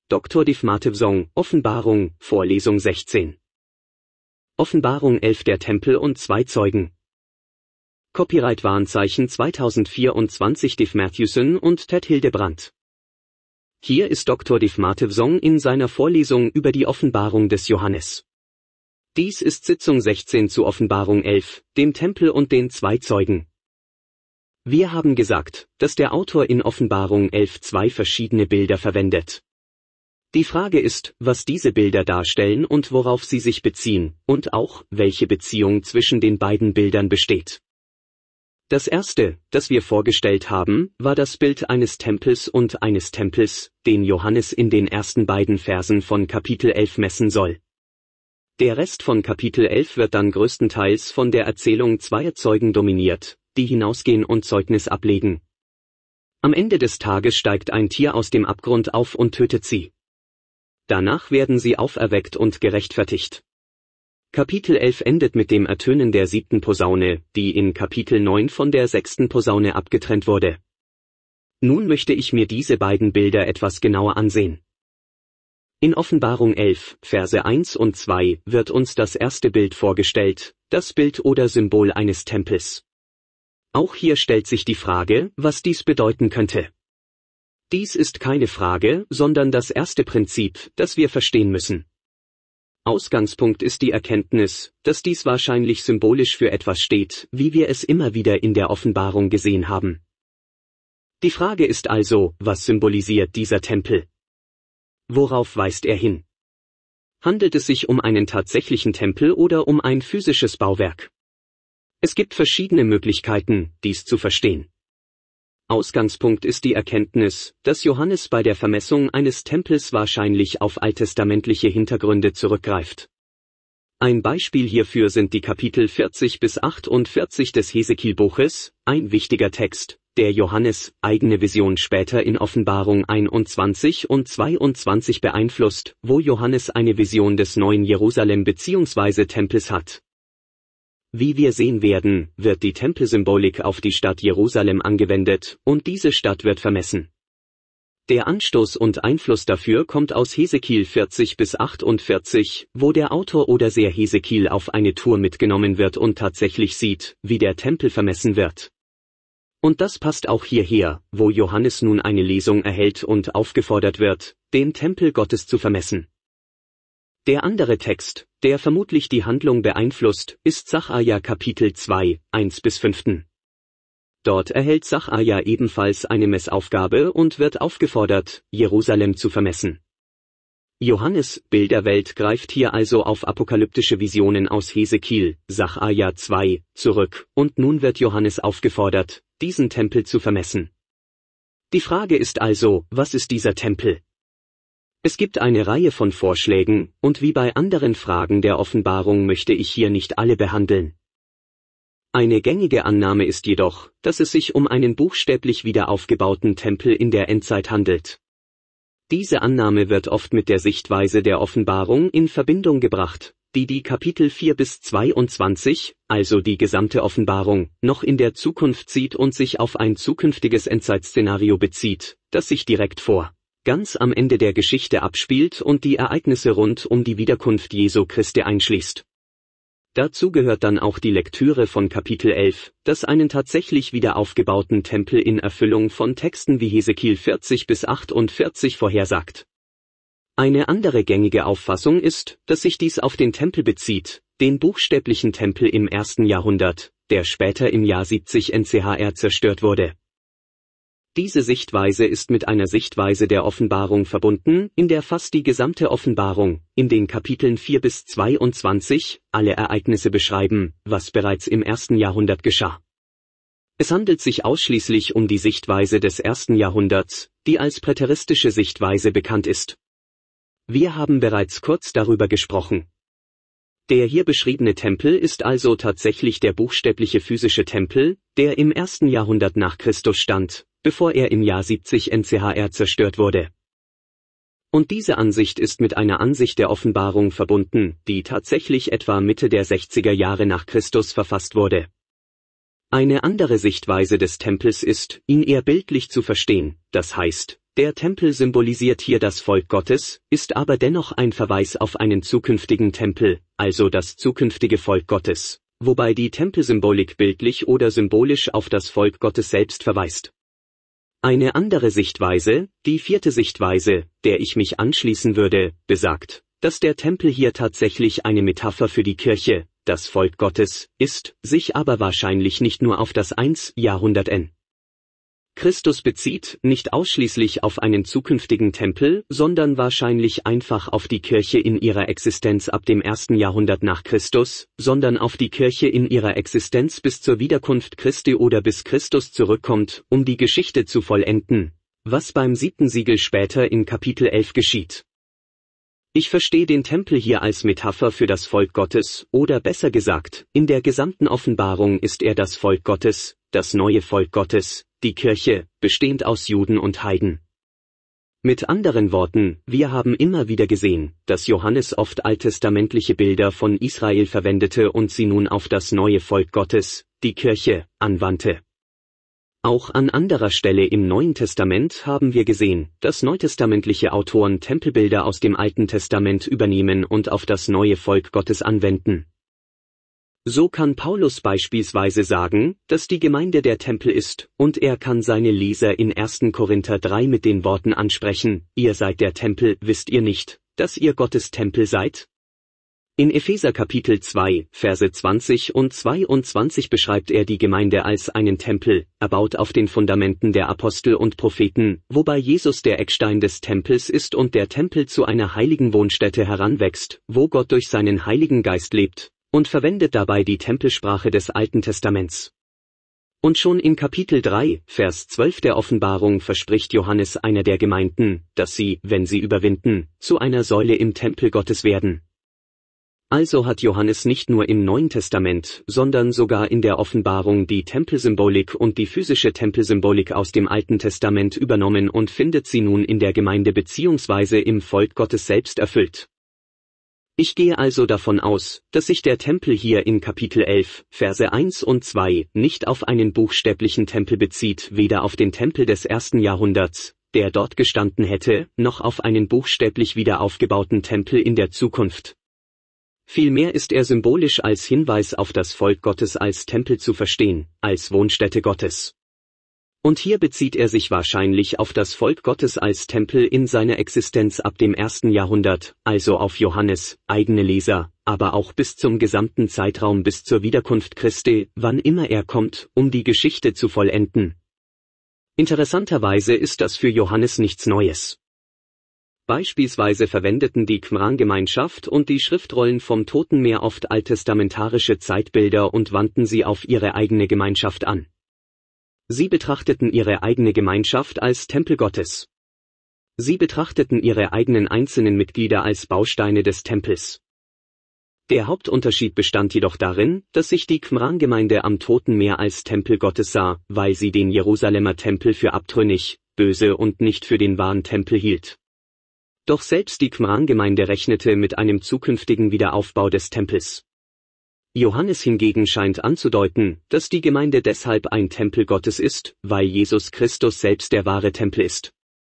Dr. Div Matevsong, Offenbarung, Vorlesung 16. Offenbarung 11 Der Tempel und zwei Zeugen. Copyright Warnzeichen 2024 Div Matthewson und Ted Hildebrandt. Hier ist Dr. Div Matevsong in seiner Vorlesung über die Offenbarung des Johannes. Dies ist Sitzung 16 zu Offenbarung 11, dem Tempel und den zwei Zeugen. Wir haben gesagt, dass der Autor in Offenbarung 11 zwei verschiedene Bilder verwendet. Die Frage ist, was diese Bilder darstellen und worauf sie sich beziehen, und auch, welche Beziehung zwischen den beiden Bildern besteht. Das erste, das wir vorgestellt haben, war das Bild eines Tempels und eines Tempels, den Johannes in den ersten beiden Versen von Kapitel 11 messen soll. Der Rest von Kapitel 11 wird dann größtenteils von der Erzählung zweier Zeugen dominiert, die hinausgehen und Zeugnis ablegen. Am Ende des Tages steigt ein Tier aus dem Abgrund auf und tötet sie. Danach werden sie auferweckt und gerechtfertigt. Kapitel 11 endet mit dem Ertönen der 7. Posaune, die in Kapitel 9 von der 6. Posaune abgetrennt wurde. Nun möchte ich mir diese beiden Bilder etwas genauer ansehen. In Offenbarung 11, Verse 1 und 2 wird uns das erste Bild vorgestellt, das Bild oder Symbol eines Tempels. Auch hier stellt sich die Frage, was dies bedeuten könnte. Dies ist keine Frage, sondern das erste Prinzip, das wir verstehen müssen. Ausgangspunkt ist die Erkenntnis, dass dies wahrscheinlich symbolisch für etwas steht, wie wir es immer wieder in der Offenbarung gesehen haben. Die Frage ist also, was symbolisiert dieser Tempel? Worauf weist er hin? Handelt es sich um einen tatsächlichen Tempel oder um ein physisches Bauwerk? Es gibt verschiedene Möglichkeiten, dies zu verstehen. Ausgangspunkt ist die Erkenntnis, dass Johannes bei der Vermessung eines Tempels wahrscheinlich auf alttestamentliche Hintergründe zurückgreift. Ein Beispiel hierfür sind die Kapitel 40 bis 48 des Hesekiel-Buches, ein wichtiger Text, der Johannes' eigene Vision später in Offenbarung 21 und 22 beeinflusst, wo Johannes eine Vision des neuen Jerusalem bzw. Tempels hat. Wie wir sehen werden, wird die Tempelsymbolik auf die Stadt Jerusalem angewendet, und diese Stadt wird vermessen. Der Anstoß und Einfluss dafür kommt aus Hesekiel 40 bis 48, wo der Autor oder Seher Hesekiel auf eine Tour mitgenommen wird und tatsächlich sieht, wie der Tempel vermessen wird. Und das passt auch hierher, wo Johannes nun eine Lesung erhält und aufgefordert wird, den Tempel Gottes zu vermessen. Der andere Text, der vermutlich die Handlung beeinflusst, ist Sacharja Kapitel 2, 1 bis 5. Dort erhält Sacharja ebenfalls eine Messaufgabe und wird aufgefordert, Jerusalem zu vermessen. Johannes' Bilderwelt greift hier also auf apokalyptische Visionen aus Hesekiel, Sacharja 2, zurück, und nun wird Johannes aufgefordert, diesen Tempel zu vermessen. Die Frage ist also, was ist dieser Tempel? Es gibt eine Reihe von Vorschlägen, und wie bei anderen Fragen der Offenbarung möchte ich hier nicht alle behandeln. Eine gängige Annahme ist jedoch, dass es sich um einen buchstäblich wieder aufgebauten Tempel in der Endzeit handelt. Diese Annahme wird oft mit der Sichtweise der Offenbarung in Verbindung gebracht, die Kapitel 4 bis 22, also die gesamte Offenbarung, noch in der Zukunft sieht und sich auf ein zukünftiges Endzeitszenario bezieht, das sich direkt ganz am Ende der Geschichte abspielt und die Ereignisse rund um die Wiederkunft Jesu Christi einschließt. Dazu gehört dann auch die Lektüre von Kapitel 11, das einen tatsächlich wieder aufgebauten Tempel in Erfüllung von Texten wie Hesekiel 40 bis 48 vorhersagt. Eine andere gängige Auffassung ist, dass sich dies auf den Tempel bezieht, den buchstäblichen Tempel im 1. Jahrhundert, der später im Jahr 70 NCHR zerstört wurde. Diese Sichtweise ist mit einer Sichtweise der Offenbarung verbunden, in der fast die gesamte Offenbarung, in den Kapiteln 4 bis 22, alle Ereignisse beschreiben, was bereits im 1. Jahrhundert geschah. Es handelt sich ausschließlich um die Sichtweise des 1. Jahrhunderts, die als präteristische Sichtweise bekannt ist. Wir haben bereits kurz darüber gesprochen. Der hier beschriebene Tempel ist also tatsächlich der buchstäbliche physische Tempel, der im 1. Jahrhundert nach Christus stand, bevor er im Jahr 70 NCHR zerstört wurde. Und diese Ansicht ist mit einer Ansicht der Offenbarung verbunden, die tatsächlich etwa Mitte der 60er Jahre nach Christus verfasst wurde. Eine andere Sichtweise des Tempels ist, ihn eher bildlich zu verstehen, das heißt, Der Tempel symbolisiert hier das Volk Gottes, ist aber dennoch ein Verweis auf einen zukünftigen Tempel, also das zukünftige Volk Gottes, wobei die Tempelsymbolik bildlich oder symbolisch auf das Volk Gottes selbst verweist. Eine andere Sichtweise, die 4. Sichtweise, der ich mich anschließen würde, besagt, dass der Tempel hier tatsächlich eine Metapher für die Kirche, das Volk Gottes, ist, sich aber wahrscheinlich nicht nur auf das 1. Jahrhundert n. Christus bezieht, nicht ausschließlich auf einen zukünftigen Tempel, sondern wahrscheinlich einfach auf die Kirche in ihrer Existenz ab dem 1. Jahrhundert nach Christus, sondern auf die Kirche in ihrer Existenz bis zur Wiederkunft Christi oder bis Christus zurückkommt, um die Geschichte zu vollenden, was beim 7. Siegel später in Kapitel 11 geschieht. Ich verstehe den Tempel hier als Metapher für das Volk Gottes, oder besser gesagt, in der gesamten Offenbarung ist er das Volk Gottes, das neue Volk Gottes, die Kirche, bestehend aus Juden und Heiden. Mit anderen Worten, wir haben immer wieder gesehen, dass Johannes oft alttestamentliche Bilder von Israel verwendete und sie nun auf das neue Volk Gottes, die Kirche, anwandte. Auch an anderer Stelle im Neuen Testament haben wir gesehen, dass neutestamentliche Autoren Tempelbilder aus dem Alten Testament übernehmen und auf das neue Volk Gottes anwenden. So kann Paulus beispielsweise sagen, dass die Gemeinde der Tempel ist, und er kann seine Leser in 1. Korinther 3 mit den Worten ansprechen: Ihr seid der Tempel, wisst ihr nicht, dass ihr Gottes Tempel seid? In Epheser Kapitel 2, Verse 20 und 22 beschreibt er die Gemeinde als einen Tempel, erbaut auf den Fundamenten der Apostel und Propheten, wobei Jesus der Eckstein des Tempels ist und der Tempel zu einer heiligen Wohnstätte heranwächst, wo Gott durch seinen Heiligen Geist lebt, und verwendet dabei die Tempelsprache des Alten Testaments. Und schon in Kapitel 3, Vers 12 der Offenbarung verspricht Johannes einer der Gemeinden, dass sie, wenn sie überwinden, zu einer Säule im Tempel Gottes werden. Also hat Johannes nicht nur im Neuen Testament, sondern sogar in der Offenbarung die Tempelsymbolik und die physische Tempelsymbolik aus dem Alten Testament übernommen und findet sie nun in der Gemeinde bzw. im Volk Gottes selbst erfüllt. Ich gehe also davon aus, dass sich der Tempel hier in Kapitel 11, Verse 1 und 2 nicht auf einen buchstäblichen Tempel bezieht, weder auf den Tempel des 1. Jahrhunderts, der dort gestanden hätte, noch auf einen buchstäblich wieder aufgebauten Tempel in der Zukunft. Vielmehr ist er symbolisch als Hinweis auf das Volk Gottes als Tempel zu verstehen, als Wohnstätte Gottes. Und hier bezieht er sich wahrscheinlich auf das Volk Gottes als Tempel in seiner Existenz ab dem 1. Jahrhundert, also auf Johannes, eigene Leser, aber auch bis zum gesamten Zeitraum bis zur Wiederkunft Christi, wann immer er kommt, um die Geschichte zu vollenden. Interessanterweise ist das für Johannes nichts Neues. Beispielsweise verwendeten die Qumran-Gemeinschaft und die Schriftrollen vom Toten Meer oft alttestamentarische Zeitbilder und wandten sie auf ihre eigene Gemeinschaft an. Sie betrachteten ihre eigene Gemeinschaft als Tempel Gottes. Sie betrachteten ihre eigenen einzelnen Mitglieder als Bausteine des Tempels. Der Hauptunterschied bestand jedoch darin, dass sich die Qumran-Gemeinde am Toten Meer als Tempel Gottes sah, weil sie den Jerusalemer Tempel für abtrünnig, böse und nicht für den wahren Tempel hielt. Doch selbst die Qumran-Gemeinde rechnete mit einem zukünftigen Wiederaufbau des Tempels. Johannes hingegen scheint anzudeuten, dass die Gemeinde deshalb ein Tempel Gottes ist, weil Jesus Christus selbst der wahre Tempel ist.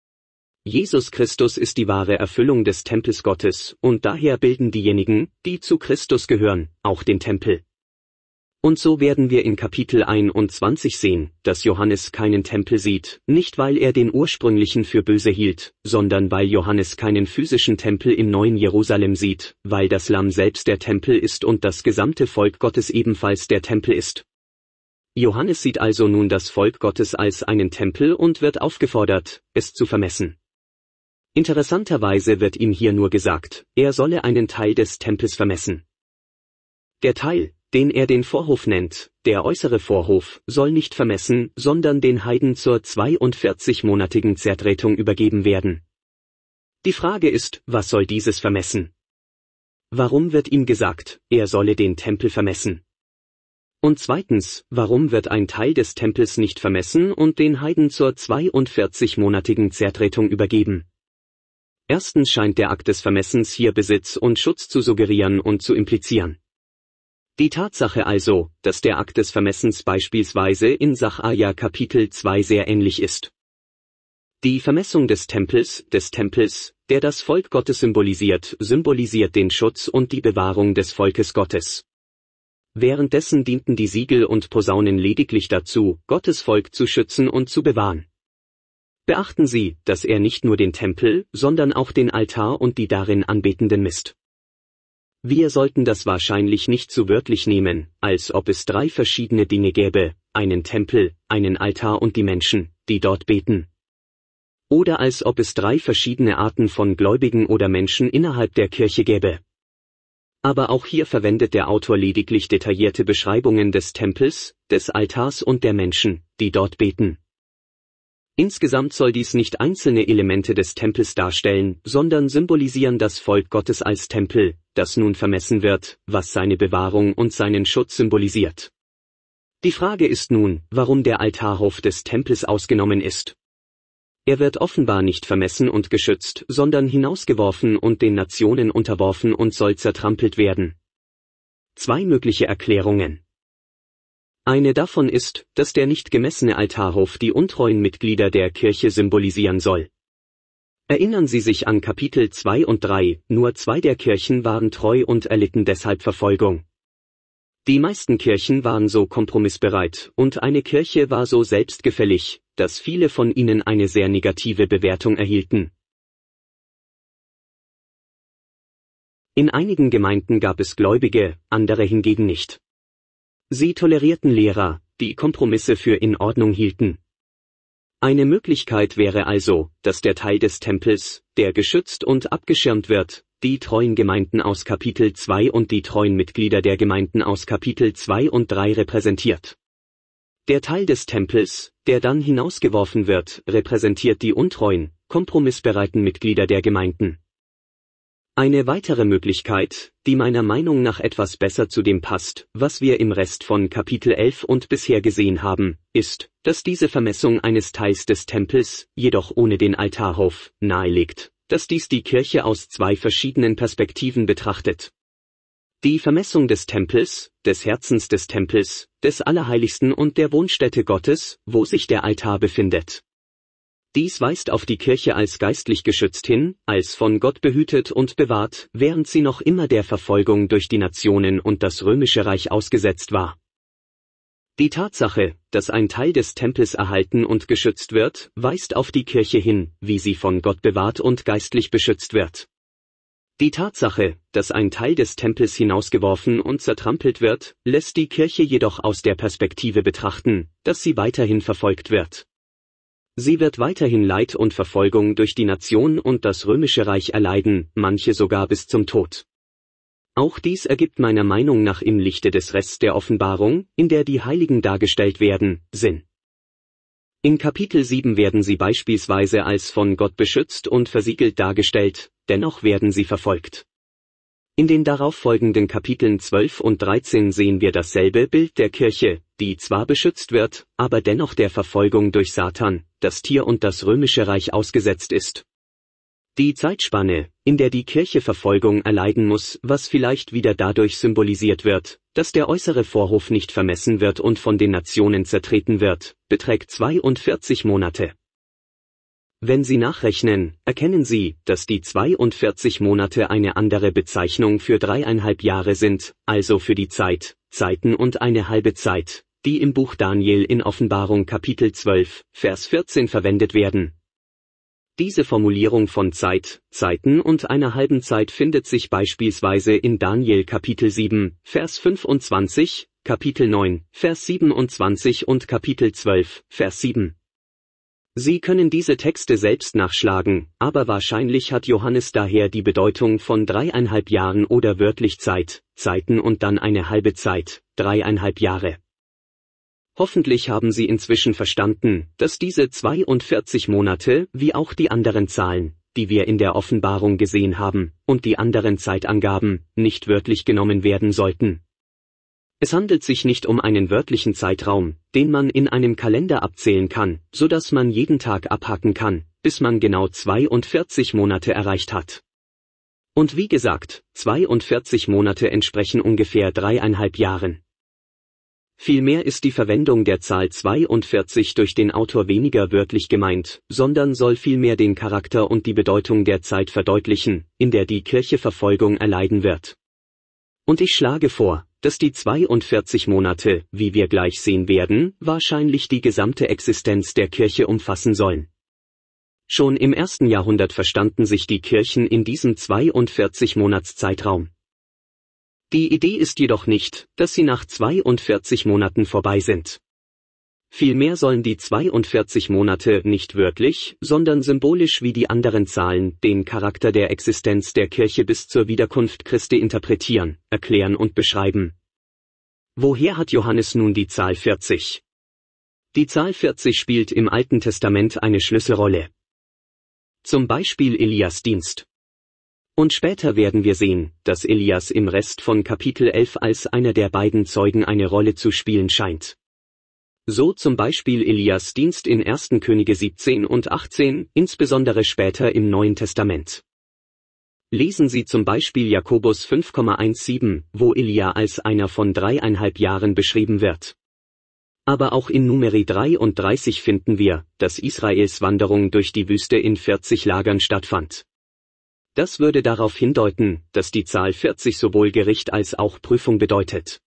Jesus Christus ist die wahre Erfüllung des Tempels Gottes, und daher bilden diejenigen, die zu Christus gehören, auch den Tempel. Und so werden wir in Kapitel 21 sehen, dass Johannes keinen Tempel sieht, nicht weil er den ursprünglichen für böse hielt, sondern weil Johannes keinen physischen Tempel im neuen Jerusalem sieht, weil das Lamm selbst der Tempel ist und das gesamte Volk Gottes ebenfalls der Tempel ist. Johannes sieht also nun das Volk Gottes als einen Tempel und wird aufgefordert, es zu vermessen. Interessanterweise wird ihm hier nur gesagt, er solle einen Teil des Tempels vermessen. Der Teil, den er den Vorhof nennt, der äußere Vorhof, soll nicht vermessen, sondern den Heiden zur 42-monatigen Zertretung übergeben werden. Die Frage ist, was soll dieses vermessen? Warum wird ihm gesagt, er solle den Tempel vermessen? Und zweitens, warum wird ein Teil des Tempels nicht vermessen und den Heiden zur 42-monatigen Zertretung übergeben? Erstens scheint der Akt des Vermessens hier Besitz und Schutz zu suggerieren und zu implizieren. Die Tatsache also, dass der Akt des Vermessens beispielsweise in Sacharja Kapitel 2 sehr ähnlich ist. Die Vermessung des Tempels, der das Volk Gottes symbolisiert den Schutz und die Bewahrung des Volkes Gottes. Währenddessen dienten die Siegel und Posaunen lediglich dazu, Gottes Volk zu schützen und zu bewahren. Beachten Sie, dass er nicht nur den Tempel, sondern auch den Altar und die darin Anbetenden misst. Wir sollten das wahrscheinlich nicht zu wörtlich nehmen, als ob es 3 verschiedene Dinge gäbe, einen Tempel, einen Altar und die Menschen, die dort beten. Oder als ob es 3 verschiedene Arten von Gläubigen oder Menschen innerhalb der Kirche gäbe. Aber auch hier verwendet der Autor lediglich detaillierte Beschreibungen des Tempels, des Altars und der Menschen, die dort beten. Insgesamt soll dies nicht einzelne Elemente des Tempels darstellen, sondern symbolisieren das Volk Gottes als Tempel, das nun vermessen wird, was seine Bewahrung und seinen Schutz symbolisiert. Die Frage ist nun, warum der Altarhof des Tempels ausgenommen ist. Er wird offenbar nicht vermessen und geschützt, sondern hinausgeworfen und den Nationen unterworfen und soll zertrampelt werden. 2 mögliche Erklärungen. Eine davon ist, dass der nicht gemessene Altarhof die untreuen Mitglieder der Kirche symbolisieren soll. Erinnern Sie sich an Kapitel 2 und 3, nur 2 der Kirchen waren treu und erlitten deshalb Verfolgung. Die meisten Kirchen waren so kompromissbereit und eine Kirche war so selbstgefällig, dass viele von ihnen eine sehr negative Bewertung erhielten. In einigen Gemeinden gab es Gläubige, andere hingegen nicht. Sie tolerierten Lehrer, die Kompromisse für in Ordnung hielten. Eine Möglichkeit wäre also, dass der Teil des Tempels, der geschützt und abgeschirmt wird, die treuen Gemeinden aus Kapitel 2 und die treuen Mitglieder der Gemeinden aus Kapitel 2 und 3 repräsentiert. Der Teil des Tempels, der dann hinausgeworfen wird, repräsentiert die untreuen, kompromissbereiten Mitglieder der Gemeinden. Eine weitere Möglichkeit, die meiner Meinung nach etwas besser zu dem passt, was wir im Rest von Kapitel 11 und bisher gesehen haben, ist, dass diese Vermessung eines Teils des Tempels, jedoch ohne den Altarhof, nahelegt, dass dies die Kirche aus 2 verschiedenen Perspektiven betrachtet. Die Vermessung des Tempels, des Herzens des Tempels, des Allerheiligsten und der Wohnstätte Gottes, wo sich der Altar befindet. Dies weist auf die Kirche als geistlich geschützt hin, als von Gott behütet und bewahrt, während sie noch immer der Verfolgung durch die Nationen und das Römische Reich ausgesetzt war. Die Tatsache, dass ein Teil des Tempels erhalten und geschützt wird, weist auf die Kirche hin, wie sie von Gott bewahrt und geistlich beschützt wird. Die Tatsache, dass ein Teil des Tempels hinausgeworfen und zertrampelt wird, lässt die Kirche jedoch aus der Perspektive betrachten, dass sie weiterhin verfolgt wird. Sie wird weiterhin Leid und Verfolgung durch die Nation und das Römische Reich erleiden, manche sogar bis zum Tod. Auch dies ergibt meiner Meinung nach im Lichte des Rests der Offenbarung, in der die Heiligen dargestellt werden, Sinn. In Kapitel 7 werden sie beispielsweise als von Gott beschützt und versiegelt dargestellt, dennoch werden sie verfolgt. In den darauffolgenden Kapiteln 12 und 13 sehen wir dasselbe Bild der Kirche, die zwar beschützt wird, aber dennoch der Verfolgung durch Satan, das Tier und das Römische Reich ausgesetzt ist. Die Zeitspanne, in der die Kirche Verfolgung erleiden muss, was vielleicht wieder dadurch symbolisiert wird, dass der äußere Vorhof nicht vermessen wird und von den Nationen zertreten wird, beträgt 42 Monate. Wenn Sie nachrechnen, erkennen Sie, dass die 42 Monate eine andere Bezeichnung für 3,5 Jahre sind, also für die Zeiten und eine halbe Zeit, die im Buch Daniel in Offenbarung Kapitel 12, Vers 14 verwendet werden. Diese Formulierung von Zeiten und einer halben Zeit findet sich beispielsweise in Daniel Kapitel 7, Vers 25, Kapitel 9, Vers 27 und Kapitel 12, Vers 7. Sie können diese Texte selbst nachschlagen, aber wahrscheinlich hat Johannes daher die Bedeutung von 3,5 Jahren oder wörtlich Zeiten und dann eine halbe Zeit, 3,5 Jahre. Hoffentlich haben Sie inzwischen verstanden, dass diese 42 Monate, wie auch die anderen Zahlen, die wir in der Offenbarung gesehen haben, und die anderen Zeitangaben, nicht wörtlich genommen werden sollten. Es handelt sich nicht um einen wörtlichen Zeitraum, den man in einem Kalender abzählen kann, so dass man jeden Tag abhaken kann, bis man genau 42 Monate erreicht hat. Und wie gesagt, 42 Monate entsprechen ungefähr 3,5 Jahren. Vielmehr ist die Verwendung der Zahl 42 durch den Autor weniger wörtlich gemeint, sondern soll vielmehr den Charakter und die Bedeutung der Zeit verdeutlichen, in der die Kirche Verfolgung erleiden wird. Und ich schlage vor, dass die 42 Monate, wie wir gleich sehen werden, wahrscheinlich die gesamte Existenz der Kirche umfassen sollen. Schon im 1. Jahrhundert verstanden sich die Kirchen in diesem 42-Monats-Zeitraum. Die Idee ist jedoch nicht, dass sie nach 42 Monaten vorbei sind. Vielmehr sollen die 42 Monate nicht wörtlich, sondern symbolisch wie die anderen Zahlen den Charakter der Existenz der Kirche bis zur Wiederkunft Christi interpretieren, erklären und beschreiben. Woher hat Johannes nun die Zahl 40? Die Zahl 40 spielt im Alten Testament eine Schlüsselrolle. Zum Beispiel Elias Dienst. Und später werden wir sehen, dass Elias im Rest von Kapitel 11 als einer der beiden Zeugen eine Rolle zu spielen scheint. So zum Beispiel Elias Dienst in 1. Könige 17 und 18, insbesondere später im Neuen Testament. Lesen Sie zum Beispiel Jakobus 5,17, wo Elia als einer von 3,5 Jahren beschrieben wird. Aber auch in Numeri 33 finden wir, dass Israels Wanderung durch die Wüste in 40 Lagern stattfand. Das würde darauf hindeuten, dass die Zahl 40 sowohl Gericht als auch Prüfung bedeutet.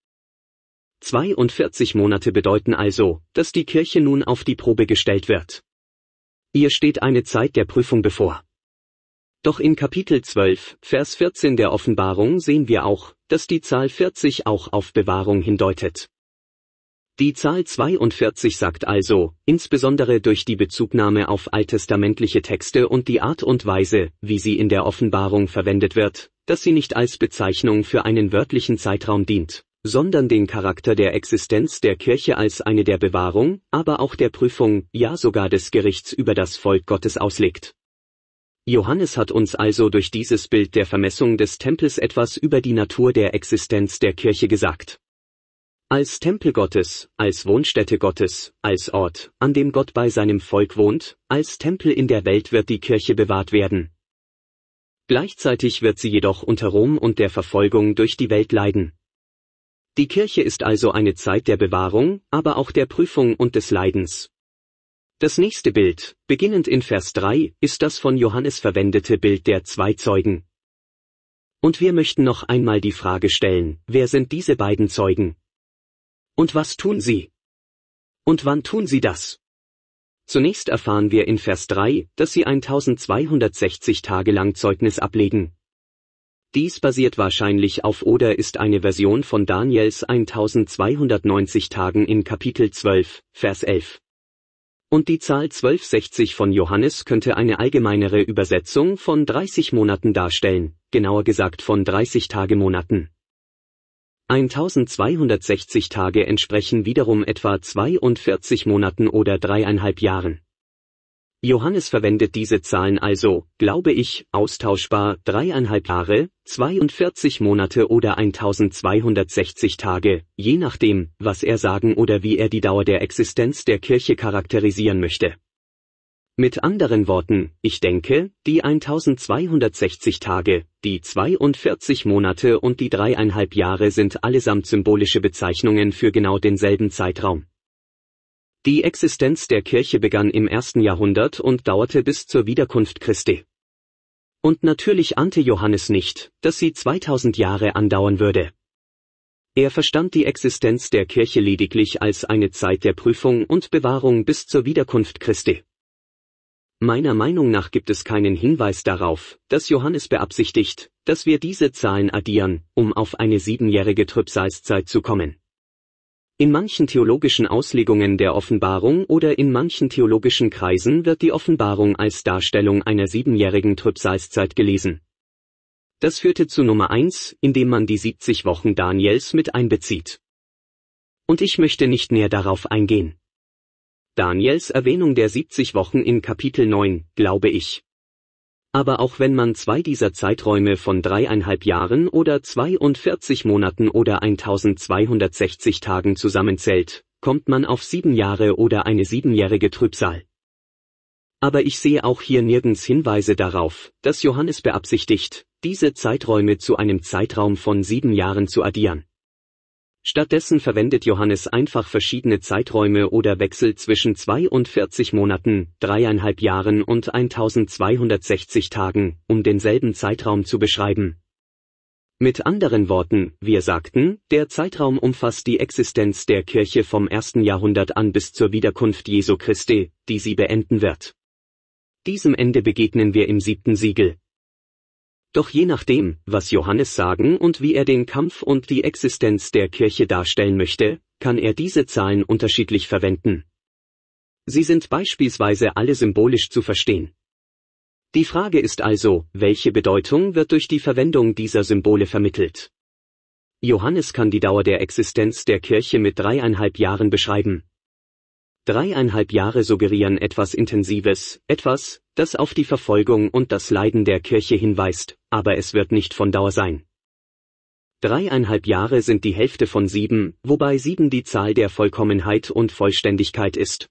42 Monate bedeuten also, dass die Kirche nun auf die Probe gestellt wird. Ihr steht eine Zeit der Prüfung bevor. Doch in Kapitel 12, Vers 14 der Offenbarung sehen wir auch, dass die Zahl 40 auch auf Bewahrung hindeutet. Die Zahl 42 sagt also, insbesondere durch die Bezugnahme auf alttestamentliche Texte und die Art und Weise, wie sie in der Offenbarung verwendet wird, dass sie nicht als Bezeichnung für einen wörtlichen Zeitraum dient, sondern den Charakter der Existenz der Kirche als eine der Bewahrung, aber auch der Prüfung, ja sogar des Gerichts über das Volk Gottes auslegt. Johannes hat uns also durch dieses Bild der Vermessung des Tempels etwas über die Natur der Existenz der Kirche gesagt. Als Tempel Gottes, als Wohnstätte Gottes, als Ort, an dem Gott bei seinem Volk wohnt, als Tempel in der Welt wird die Kirche bewahrt werden. Gleichzeitig wird sie jedoch unter Rom und der Verfolgung durch die Welt leiden. Die Kirche ist also eine Zeit der Bewahrung, aber auch der Prüfung und des Leidens. Das nächste Bild, beginnend in Vers 3, ist das von Johannes verwendete Bild der 2 Zeugen. Und wir möchten noch einmal die Frage stellen, wer sind diese beiden Zeugen? Und was tun sie? Und wann tun sie das? Zunächst erfahren wir in Vers 3, dass sie 1260 Tage lang Zeugnis ablegen. Dies basiert wahrscheinlich auf oder ist eine Version von Daniels 1290 Tagen in Kapitel 12, Vers 11. Und die Zahl 1260 von Johannes könnte eine allgemeinere Übersetzung von 30 Monaten darstellen, genauer gesagt von 30 Tagemonaten. 1260 Tage entsprechen wiederum etwa 42 Monaten oder 3,5 Jahren. Johannes verwendet diese Zahlen also, glaube ich, austauschbar, 3,5 Jahre, 42 Monate oder 1260 Tage, je nachdem, was er sagen oder wie er die Dauer der Existenz der Kirche charakterisieren möchte. Mit anderen Worten, ich denke, die 1260 Tage, die 42 Monate und die 3,5 Jahre sind allesamt symbolische Bezeichnungen für genau denselben Zeitraum. Die Existenz der Kirche begann im 1. Jahrhundert und dauerte bis zur Wiederkunft Christi. Und natürlich ahnte Johannes nicht, dass sie 2000 Jahre andauern würde. Er verstand die Existenz der Kirche lediglich als eine Zeit der Prüfung und Bewahrung bis zur Wiederkunft Christi. Meiner Meinung nach gibt es keinen Hinweis darauf, dass Johannes beabsichtigt, dass wir diese Zahlen addieren, um auf eine 7-jährige Trübsalzeit zu kommen. In manchen theologischen Auslegungen der Offenbarung oder in manchen theologischen Kreisen wird die Offenbarung als Darstellung einer 7-jährigen Trübsalzeit gelesen. Das führte zu Nummer 1, indem man die 70 Wochen Daniels mit einbezieht. Und ich möchte nicht näher darauf eingehen. Daniels Erwähnung der 70 Wochen in Kapitel 9, glaube ich. Aber auch wenn man 2 dieser Zeiträume von 3,5 Jahren oder 42 Monaten oder 1260 Tagen zusammenzählt, kommt man auf 7 Jahre oder eine 7-jährige Trübsal. Aber ich sehe auch hier nirgends Hinweise darauf, dass Johannes beabsichtigt, diese Zeiträume zu einem Zeitraum von 7 Jahren zu addieren. Stattdessen verwendet Johannes einfach verschiedene Zeiträume oder Wechsel zwischen 42 Monaten, 3,5 Jahren und 1260 Tagen, um denselben Zeitraum zu beschreiben. Mit anderen Worten, wir sagten, der Zeitraum umfasst die Existenz der Kirche vom 1. Jahrhundert an bis zur Wiederkunft Jesu Christi, die sie beenden wird. Diesem Ende begegnen wir im 7. Siegel. Doch je nachdem, was Johannes sagen und wie er den Kampf und die Existenz der Kirche darstellen möchte, kann er diese Zahlen unterschiedlich verwenden. Sie sind beispielsweise alle symbolisch zu verstehen. Die Frage ist also, welche Bedeutung wird durch die Verwendung dieser Symbole vermittelt? Johannes kann die Dauer der Existenz der Kirche mit 3,5 Jahren beschreiben. 3,5 Jahre suggerieren etwas Intensives, etwas, das auf die Verfolgung und das Leiden der Kirche hinweist, aber es wird nicht von Dauer sein. 3,5 Jahre sind die Hälfte von 7, wobei 7 die Zahl der Vollkommenheit und Vollständigkeit ist.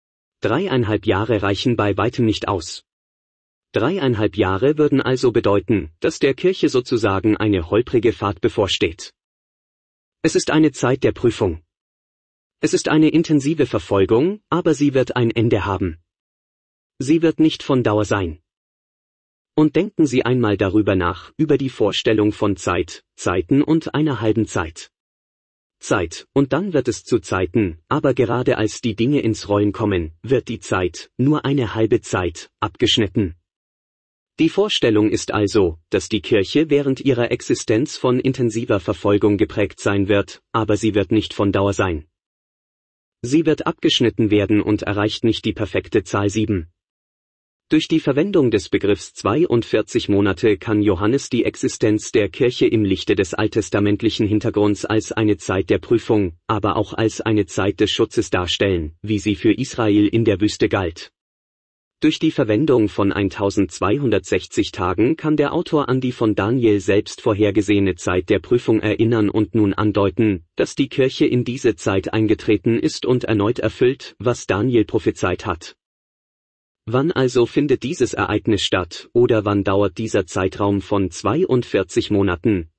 3,5 Jahre reichen bei weitem nicht aus. 3,5 Jahre würden also bedeuten, dass der Kirche sozusagen eine holprige Fahrt bevorsteht. Es ist eine Zeit der Prüfung. Es ist eine intensive Verfolgung, aber sie wird ein Ende haben. Sie wird nicht von Dauer sein. Und denken Sie einmal darüber nach, über die Vorstellung von Zeit, Zeiten und einer halben Zeit. Zeit, und dann wird es zu Zeiten, aber gerade als die Dinge ins Rollen kommen, wird die Zeit, nur eine halbe Zeit, abgeschnitten. Die Vorstellung ist also, dass die Kirche während ihrer Existenz von intensiver Verfolgung geprägt sein wird, aber sie wird nicht von Dauer sein. Sie wird abgeschnitten werden und erreicht nicht die perfekte Zahl 7. Durch die Verwendung des Begriffs 42 Monate kann Johannes die Existenz der Kirche im Lichte des alttestamentlichen Hintergrunds als eine Zeit der Prüfung, aber auch als eine Zeit des Schutzes darstellen, wie sie für Israel in der Wüste galt. Durch die Verwendung von 1260 Tagen kann der Autor an die von Daniel selbst vorhergesehene Zeit der Prüfung erinnern und nun andeuten, dass die Kirche in diese Zeit eingetreten ist und erneut erfüllt, was Daniel prophezeit hat. Wann also findet dieses Ereignis statt, oder wann dauert dieser Zeitraum von 42 Monaten,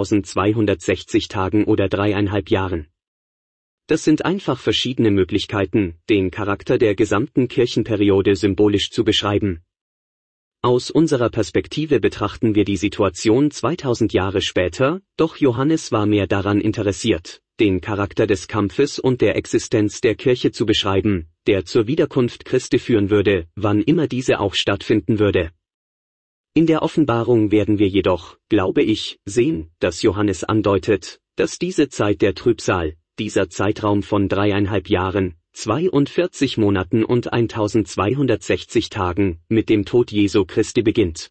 1260 Tagen oder 3,5 Jahren? Das sind einfach verschiedene Möglichkeiten, den Charakter der gesamten Kirchenperiode symbolisch zu beschreiben. Aus unserer Perspektive betrachten wir die Situation 2000 Jahre später, doch Johannes war mehr daran interessiert, den Charakter des Kampfes und der Existenz der Kirche zu beschreiben, der zur Wiederkunft Christi führen würde, wann immer diese auch stattfinden würde. In der Offenbarung werden wir jedoch, glaube ich, sehen, dass Johannes andeutet, dass diese Zeit der Trübsal, dieser Zeitraum von 3,5 Jahren, 42 Monaten und 1260 Tagen, mit dem Tod Jesu Christi beginnt.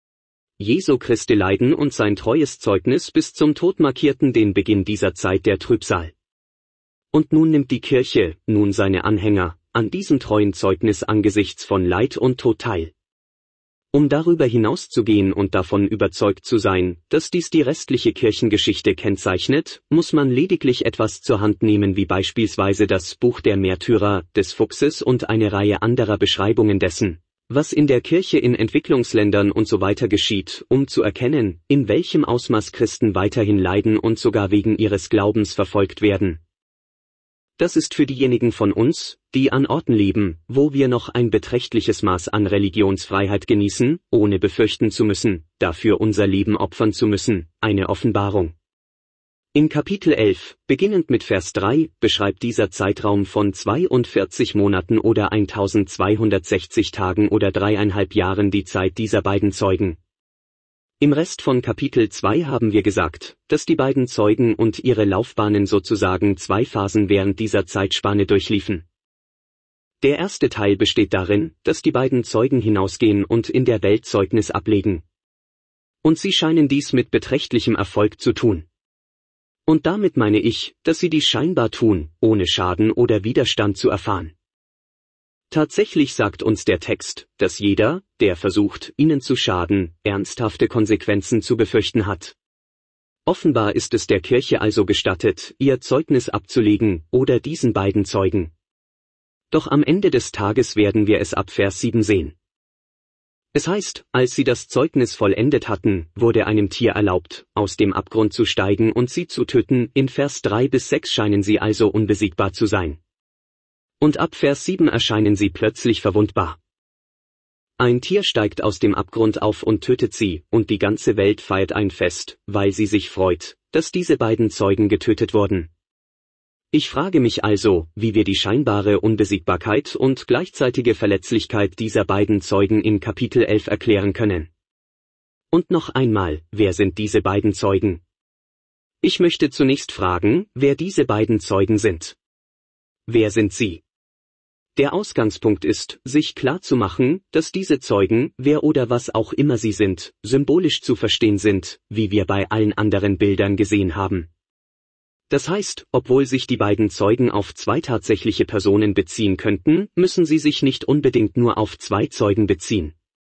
Jesu Christi Leiden und sein treues Zeugnis bis zum Tod markierten den Beginn dieser Zeit der Trübsal. Und nun nimmt die Kirche, nun seine Anhänger, an diesem treuen Zeugnis angesichts von Leid und Tod teil. Um darüber hinauszugehen und davon überzeugt zu sein, dass dies die restliche Kirchengeschichte kennzeichnet, muss man lediglich etwas zur Hand nehmen wie beispielsweise das Buch der Märtyrer, des Fuchses und eine Reihe anderer Beschreibungen dessen, was in der Kirche in Entwicklungsländern und so weiter geschieht, um zu erkennen, in welchem Ausmaß Christen weiterhin leiden und sogar wegen ihres Glaubens verfolgt werden. Das ist für diejenigen von uns, die an Orten leben, wo wir noch ein beträchtliches Maß an Religionsfreiheit genießen, ohne befürchten zu müssen, dafür unser Leben opfern zu müssen, eine Offenbarung. In Kapitel 11, beginnend mit Vers 3, beschreibt dieser Zeitraum von 42 Monaten oder 1260 Tagen oder 3,5 Jahren die Zeit dieser beiden Zeugen. Im Rest von Kapitel 2 haben wir gesagt, dass die beiden Zeugen und ihre Laufbahnen sozusagen 2 Phasen während dieser Zeitspanne durchliefen. Der erste Teil besteht darin, dass die beiden Zeugen hinausgehen und in der Welt Zeugnis ablegen. Und sie scheinen dies mit beträchtlichem Erfolg zu tun. Und damit meine ich, dass sie dies scheinbar tun, ohne Schaden oder Widerstand zu erfahren. Tatsächlich sagt uns der Text, dass jeder, der versucht, ihnen zu schaden, ernsthafte Konsequenzen zu befürchten hat. Offenbar ist es der Kirche also gestattet, ihr Zeugnis abzulegen, oder diesen beiden Zeugen. Doch am Ende des Tages werden wir es ab Vers 7 sehen. Es heißt, als sie das Zeugnis vollendet hatten, wurde einem Tier erlaubt, aus dem Abgrund zu steigen und sie zu töten. In Vers 3-6 scheinen sie also unbesiegbar zu sein. Und ab Vers 7 erscheinen sie plötzlich verwundbar. Ein Tier steigt aus dem Abgrund auf und tötet sie, und die ganze Welt feiert ein Fest, weil sie sich freut, dass diese beiden Zeugen getötet wurden. Ich frage mich also, wie wir die scheinbare Unbesiegbarkeit und gleichzeitige Verletzlichkeit dieser beiden Zeugen in Kapitel 11 erklären können. Und noch einmal, wer sind diese beiden Zeugen? Ich möchte zunächst fragen, wer diese beiden Zeugen sind. Wer sind sie? Der Ausgangspunkt ist, sich klarzumachen, dass diese Zeugen, wer oder was auch immer sie sind, symbolisch zu verstehen sind, wie wir bei allen anderen Bildern gesehen haben. Das heißt, obwohl sich die beiden Zeugen auf zwei tatsächliche Personen beziehen könnten, müssen sie sich nicht unbedingt nur auf zwei Zeugen beziehen.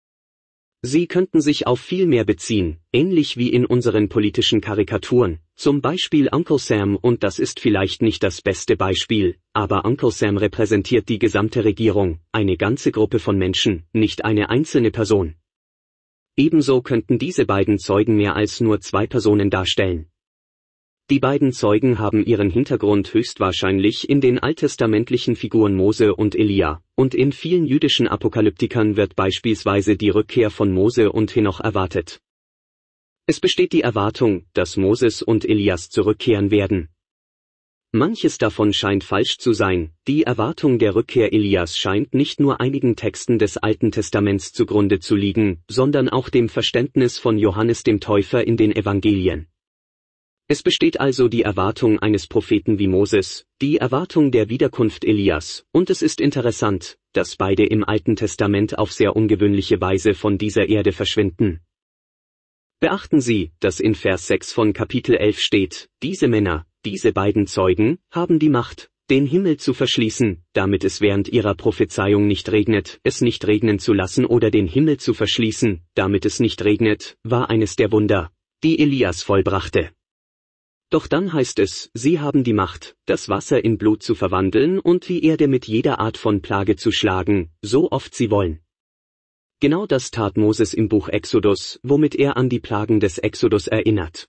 Sie könnten sich auf viel mehr beziehen, ähnlich wie in unseren politischen Karikaturen, zum Beispiel Uncle Sam, und das ist vielleicht nicht das beste Beispiel, aber Uncle Sam repräsentiert die gesamte Regierung, eine ganze Gruppe von Menschen, nicht eine einzelne Person. Ebenso könnten diese beiden Zeugen mehr als nur zwei Personen darstellen. Die beiden Zeugen haben ihren Hintergrund höchstwahrscheinlich in den alttestamentlichen Figuren Mose und Elia, und in vielen jüdischen Apokalyptikern wird beispielsweise die Rückkehr von Mose und Henoch erwartet. Es besteht die Erwartung, dass Moses und Elias zurückkehren werden. Manches davon scheint falsch zu sein, die Erwartung der Rückkehr Elias scheint nicht nur einigen Texten des Alten Testaments zugrunde zu liegen, sondern auch dem Verständnis von Johannes dem Täufer in den Evangelien. Es besteht also die Erwartung eines Propheten wie Moses, die Erwartung der Wiederkunft Elias, und es ist interessant, dass beide im Alten Testament auf sehr ungewöhnliche Weise von dieser Erde verschwinden. Beachten Sie, dass in Vers 6 von Kapitel 11 steht, diese Männer, diese beiden Zeugen, haben die Macht, den Himmel zu verschließen, damit es während ihrer Prophezeiung nicht regnet, es nicht regnen zu lassen oder den Himmel zu verschließen, damit es nicht regnet, war eines der Wunder, die Elias vollbrachte. Doch dann heißt es, sie haben die Macht, das Wasser in Blut zu verwandeln und die Erde mit jeder Art von Plage zu schlagen, so oft sie wollen. Genau das tat Moses im Buch Exodus, womit er an die Plagen des Exodus erinnert.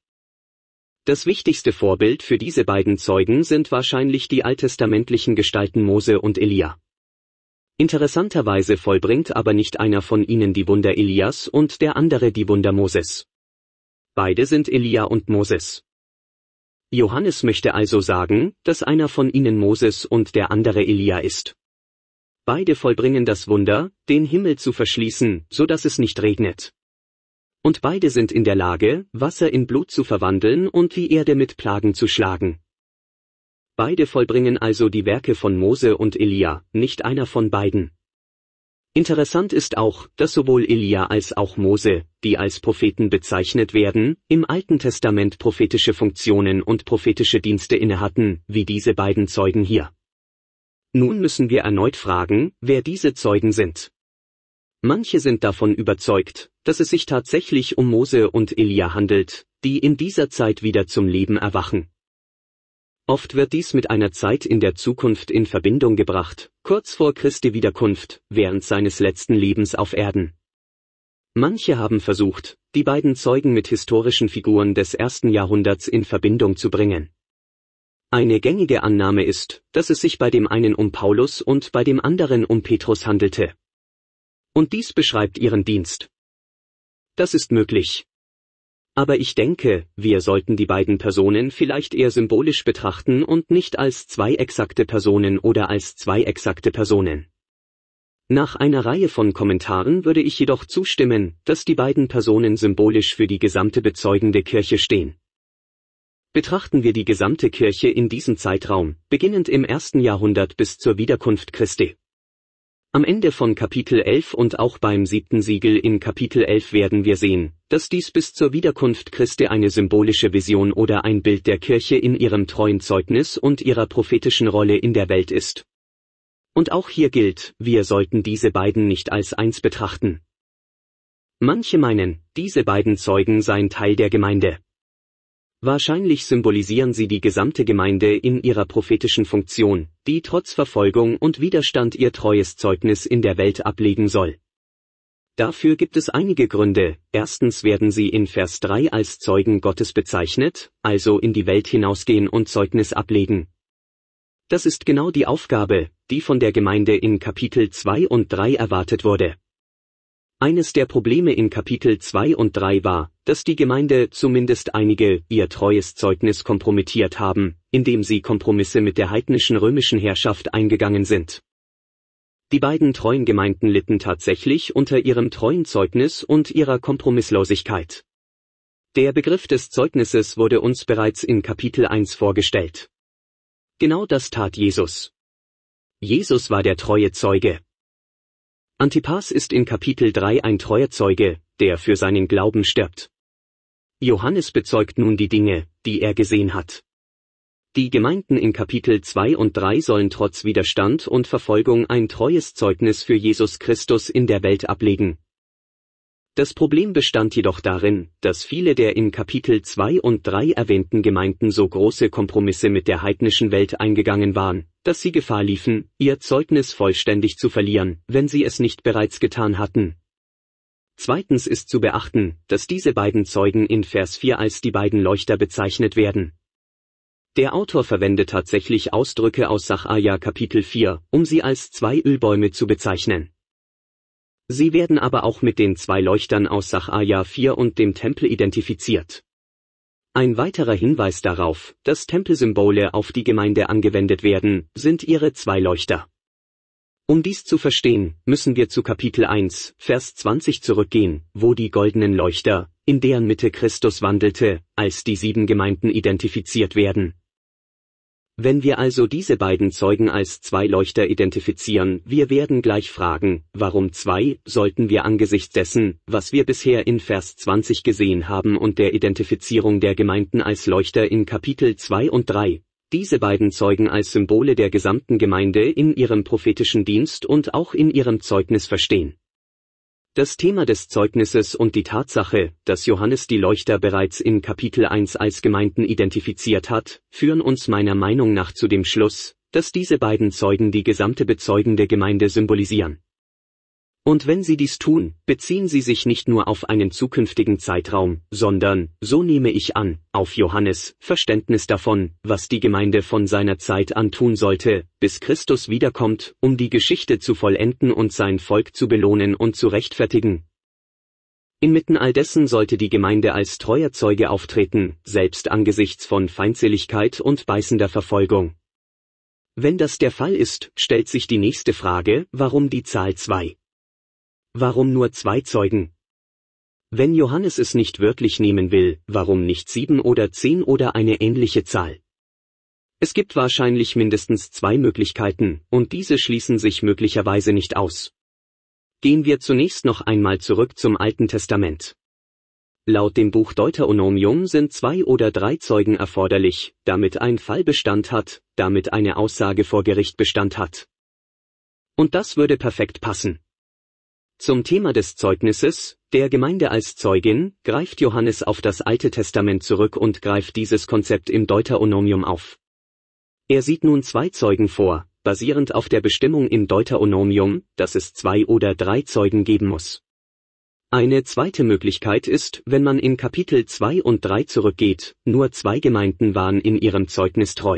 Das wichtigste Vorbild für diese beiden Zeugen sind wahrscheinlich die alttestamentlichen Gestalten Mose und Elia. Interessanterweise vollbringt aber nicht einer von ihnen die Wunder Elias und der andere die Wunder Moses. Beide sind Elia und Moses. Johannes möchte also sagen, dass einer von ihnen Moses und der andere Elia ist. Beide vollbringen das Wunder, den Himmel zu verschließen, so dass es nicht regnet. Und beide sind in der Lage, Wasser in Blut zu verwandeln und die Erde mit Plagen zu schlagen. Beide vollbringen also die Werke von Mose und Elia, nicht einer von beiden. Interessant ist auch, dass sowohl Elia als auch Mose, die als Propheten bezeichnet werden, im Alten Testament prophetische Funktionen und prophetische Dienste innehatten, wie diese beiden Zeugen hier. Nun müssen wir erneut fragen, wer diese Zeugen sind. Manche sind davon überzeugt, dass es sich tatsächlich um Mose und Elia handelt, die in dieser Zeit wieder zum Leben erwachen. Oft wird dies mit einer Zeit in der Zukunft in Verbindung gebracht, kurz vor Christi Wiederkunft, während seines letzten Lebens auf Erden. Manche haben versucht, die beiden Zeugen mit historischen Figuren des 1. Jahrhunderts in Verbindung zu bringen. Eine gängige Annahme ist, dass es sich bei dem einen um Paulus und bei dem anderen um Petrus handelte. Und dies beschreibt ihren Dienst. Das ist möglich. Aber ich denke, wir sollten die beiden Personen vielleicht eher symbolisch betrachten und nicht als zwei exakte Personen oder als zwei exakte Personen. Nach einer Reihe von Kommentaren würde ich jedoch zustimmen, dass die beiden Personen symbolisch für die gesamte bezeugende Kirche stehen. Betrachten wir die gesamte Kirche in diesem Zeitraum, beginnend im 1. Jahrhundert bis zur Wiederkunft Christi. Am Ende von Kapitel 11 und auch beim 7. Siegel in Kapitel 11 werden wir sehen, dass dies bis zur Wiederkunft Christi eine symbolische Vision oder ein Bild der Kirche in ihrem treuen Zeugnis und ihrer prophetischen Rolle in der Welt ist. Und auch hier gilt, wir sollten diese beiden nicht als eins betrachten. Manche meinen, diese beiden Zeugen seien Teil der Gemeinde. Wahrscheinlich symbolisieren sie die gesamte Gemeinde in ihrer prophetischen Funktion, die trotz Verfolgung und Widerstand ihr treues Zeugnis in der Welt ablegen soll. Dafür gibt es einige Gründe. Erstens werden sie in Vers 3 als Zeugen Gottes bezeichnet, also in die Welt hinausgehen und Zeugnis ablegen. Das ist genau die Aufgabe, die von der Gemeinde in Kapitel 2 und 3 erwartet wurde. Eines der Probleme in Kapitel 2 und 3 war, dass die Gemeinde zumindest einige ihr treues Zeugnis kompromittiert haben, indem sie Kompromisse mit der heidnischen römischen Herrschaft eingegangen sind. Die beiden treuen Gemeinden litten tatsächlich unter ihrem treuen Zeugnis und ihrer Kompromisslosigkeit. Der Begriff des Zeugnisses wurde uns bereits in Kapitel 1 vorgestellt. Genau das tat Jesus. Jesus war der treue Zeuge. Antipas ist in Kapitel 3 ein treuer Zeuge, der für seinen Glauben stirbt. Johannes bezeugt nun die Dinge, die er gesehen hat. Die Gemeinden in Kapitel 2 und 3 sollen trotz Widerstand und Verfolgung ein treues Zeugnis für Jesus Christus in der Welt ablegen. Das Problem bestand jedoch darin, dass viele der in Kapitel 2 und 3 erwähnten Gemeinden so große Kompromisse mit der heidnischen Welt eingegangen waren, dass sie Gefahr liefen, ihr Zeugnis vollständig zu verlieren, wenn sie es nicht bereits getan hatten. Zweitens ist zu beachten, dass diese beiden Zeugen in Vers 4 als die beiden Leuchter bezeichnet werden. Der Autor verwendet tatsächlich Ausdrücke aus Sacharja Kapitel 4, um sie als zwei Ölbäume zu bezeichnen. Sie werden aber auch mit den zwei Leuchtern aus Sacharja 4 und dem Tempel identifiziert. Ein weiterer Hinweis darauf, dass Tempelsymbole auf die Gemeinde angewendet werden, sind ihre zwei Leuchter. Um dies zu verstehen, müssen wir zu Kapitel 1, Vers 20 zurückgehen, wo die goldenen Leuchter, in deren Mitte Christus wandelte, als die 7 Gemeinden identifiziert werden. Wenn wir also diese beiden Zeugen als zwei Leuchter identifizieren, wir werden gleich fragen, warum 2, sollten wir angesichts dessen, was wir bisher in Vers 20 gesehen haben und der Identifizierung der Gemeinden als Leuchter in Kapitel 2 und 3, diese beiden Zeugen als Symbole der gesamten Gemeinde in ihrem prophetischen Dienst und auch in ihrem Zeugnis verstehen. Das Thema des Zeugnisses und die Tatsache, dass Johannes die Leuchter bereits in Kapitel 1 als Gemeinden identifiziert hat, führen uns meiner Meinung nach zu dem Schluss, dass diese beiden Zeugen die gesamte bezeugende Gemeinde symbolisieren. Und wenn sie dies tun, beziehen sie sich nicht nur auf einen zukünftigen Zeitraum, sondern, so nehme ich an, auf Johannes' Verständnis davon, was die Gemeinde von seiner Zeit an tun sollte, bis Christus wiederkommt, um die Geschichte zu vollenden und sein Volk zu belohnen und zu rechtfertigen. Inmitten all dessen sollte die Gemeinde als treuer Zeuge auftreten, selbst angesichts von Feindseligkeit und beißender Verfolgung. Wenn das der Fall ist, stellt sich die nächste Frage, warum die Zahl 2? Warum nur 2 Zeugen? Wenn Johannes es nicht wörtlich nehmen will, warum nicht 7 oder 10 oder eine ähnliche Zahl? Es gibt wahrscheinlich mindestens 2 Möglichkeiten, und diese schließen sich möglicherweise nicht aus. Gehen wir zunächst noch einmal zurück zum Alten Testament. Laut dem Buch Deuteronomium sind 2 oder 3 Zeugen erforderlich, damit ein Fall Bestand hat, damit eine Aussage vor Gericht Bestand hat. Und das würde perfekt passen. Zum Thema des Zeugnisses, der Gemeinde als Zeugin, greift Johannes auf das Alte Testament zurück und greift dieses Konzept im Deuteronomium auf. Er sieht nun 2 Zeugen vor, basierend auf der Bestimmung im Deuteronomium, dass es 2 oder 3 Zeugen geben muss. Eine zweite Möglichkeit ist, wenn man in Kapitel 2 und 3 zurückgeht, nur 2 Gemeinden waren in ihrem Zeugnis treu.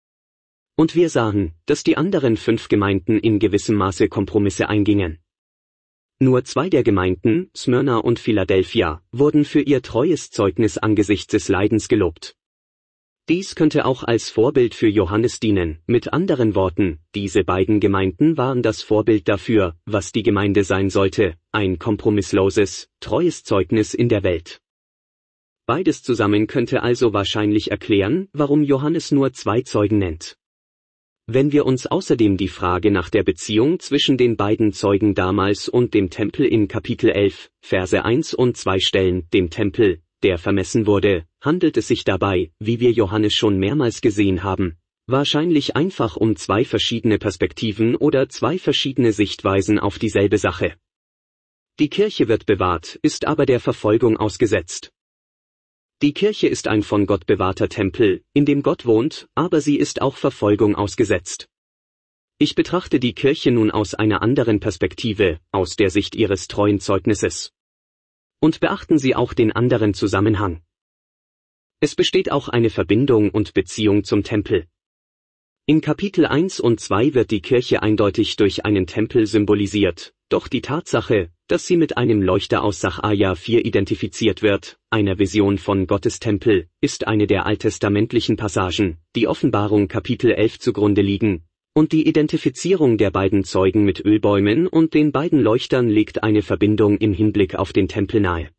Und wir sahen, dass die anderen 5 Gemeinden in gewissem Maße Kompromisse eingingen. Nur 2 der Gemeinden, Smyrna und Philadelphia, wurden für ihr treues Zeugnis angesichts des Leidens gelobt. Dies könnte auch als Vorbild für Johannes dienen, mit anderen Worten, diese beiden Gemeinden waren das Vorbild dafür, was die Gemeinde sein sollte, ein kompromissloses, treues Zeugnis in der Welt. Beides zusammen könnte also wahrscheinlich erklären, warum Johannes nur 2 Zeugen nennt. Wenn wir uns außerdem die Frage nach der Beziehung zwischen den beiden Zeugen damals und dem Tempel in Kapitel 11, Verse 1 und 2 stellen, dem Tempel, der vermessen wurde, handelt es sich dabei, wie wir Johannes schon mehrmals gesehen haben, wahrscheinlich einfach um 2 verschiedene Perspektiven oder 2 verschiedene Sichtweisen auf dieselbe Sache. Die Kirche wird bewahrt, ist aber der Verfolgung ausgesetzt. Die Kirche ist ein von Gott bewahrter Tempel, in dem Gott wohnt, aber sie ist auch Verfolgung ausgesetzt. Ich betrachte die Kirche nun aus einer anderen Perspektive, aus der Sicht ihres treuen Zeugnisses. Und beachten Sie auch den anderen Zusammenhang. Es besteht auch eine Verbindung und Beziehung zum Tempel. In Kapitel 1 und 2 wird die Kirche eindeutig durch einen Tempel symbolisiert, doch die Tatsache, dass sie mit einem Leuchter aus Sacharja 4 identifiziert wird, einer Vision von Gottes Tempel, ist eine der alttestamentlichen Passagen, die Offenbarung Kapitel 11 zugrunde liegen, und die Identifizierung der beiden Zeugen mit Ölbäumen und den beiden Leuchtern legt eine Verbindung im Hinblick auf den Tempel nahe.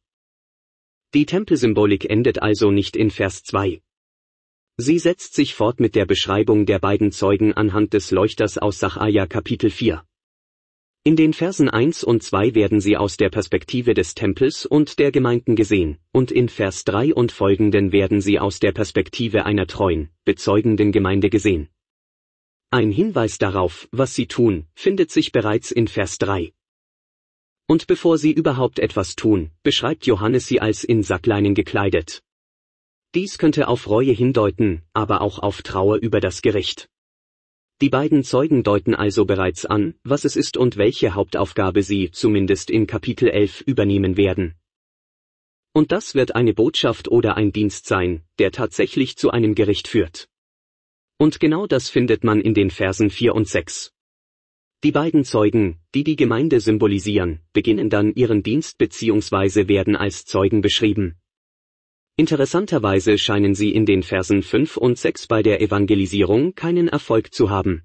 Die Tempelsymbolik endet also nicht in Vers 2. Sie setzt sich fort mit der Beschreibung der beiden Zeugen anhand des Leuchters aus Sacharja Kapitel 4. In den Versen 1 und 2 werden sie aus der Perspektive des Tempels und der Gemeinden gesehen, und in Vers 3 und folgenden werden sie aus der Perspektive einer treuen, bezeugenden Gemeinde gesehen. Ein Hinweis darauf, was sie tun, findet sich bereits in Vers 3. Und bevor sie überhaupt etwas tun, beschreibt Johannes sie als in Sackleinen gekleidet. Dies könnte auf Reue hindeuten, aber auch auf Trauer über das Gericht. Die beiden Zeugen deuten also bereits an, was es ist und welche Hauptaufgabe sie zumindest in Kapitel 11 übernehmen werden. Und das wird eine Botschaft oder ein Dienst sein, der tatsächlich zu einem Gericht führt. Und genau das findet man in den Versen 4 und 6. Die beiden Zeugen, die die Gemeinde symbolisieren, beginnen dann ihren Dienst bzw. werden als Zeugen beschrieben. Interessanterweise scheinen sie in den Versen 5 und 6 bei der Evangelisierung keinen Erfolg zu haben.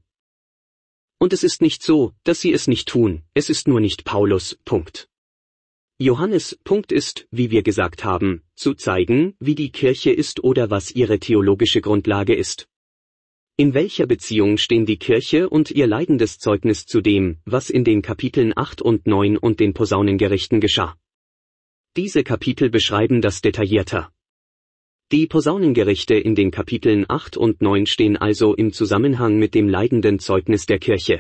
Und es ist nicht so, dass sie es nicht tun, es ist nur nicht Paulus. Punkt. Johannes' Punkt ist, wie wir gesagt haben, zu zeigen, wie die Kirche ist oder was ihre theologische Grundlage ist. In welcher Beziehung stehen die Kirche und ihr leidendes Zeugnis zu dem, was in den Kapiteln 8 und 9 und den Posaunengerichten geschah? Diese Kapitel beschreiben das detaillierter. Die Posaunengerichte in den Kapiteln 8 und 9 stehen also im Zusammenhang mit dem leidenden Zeugnis der Kirche.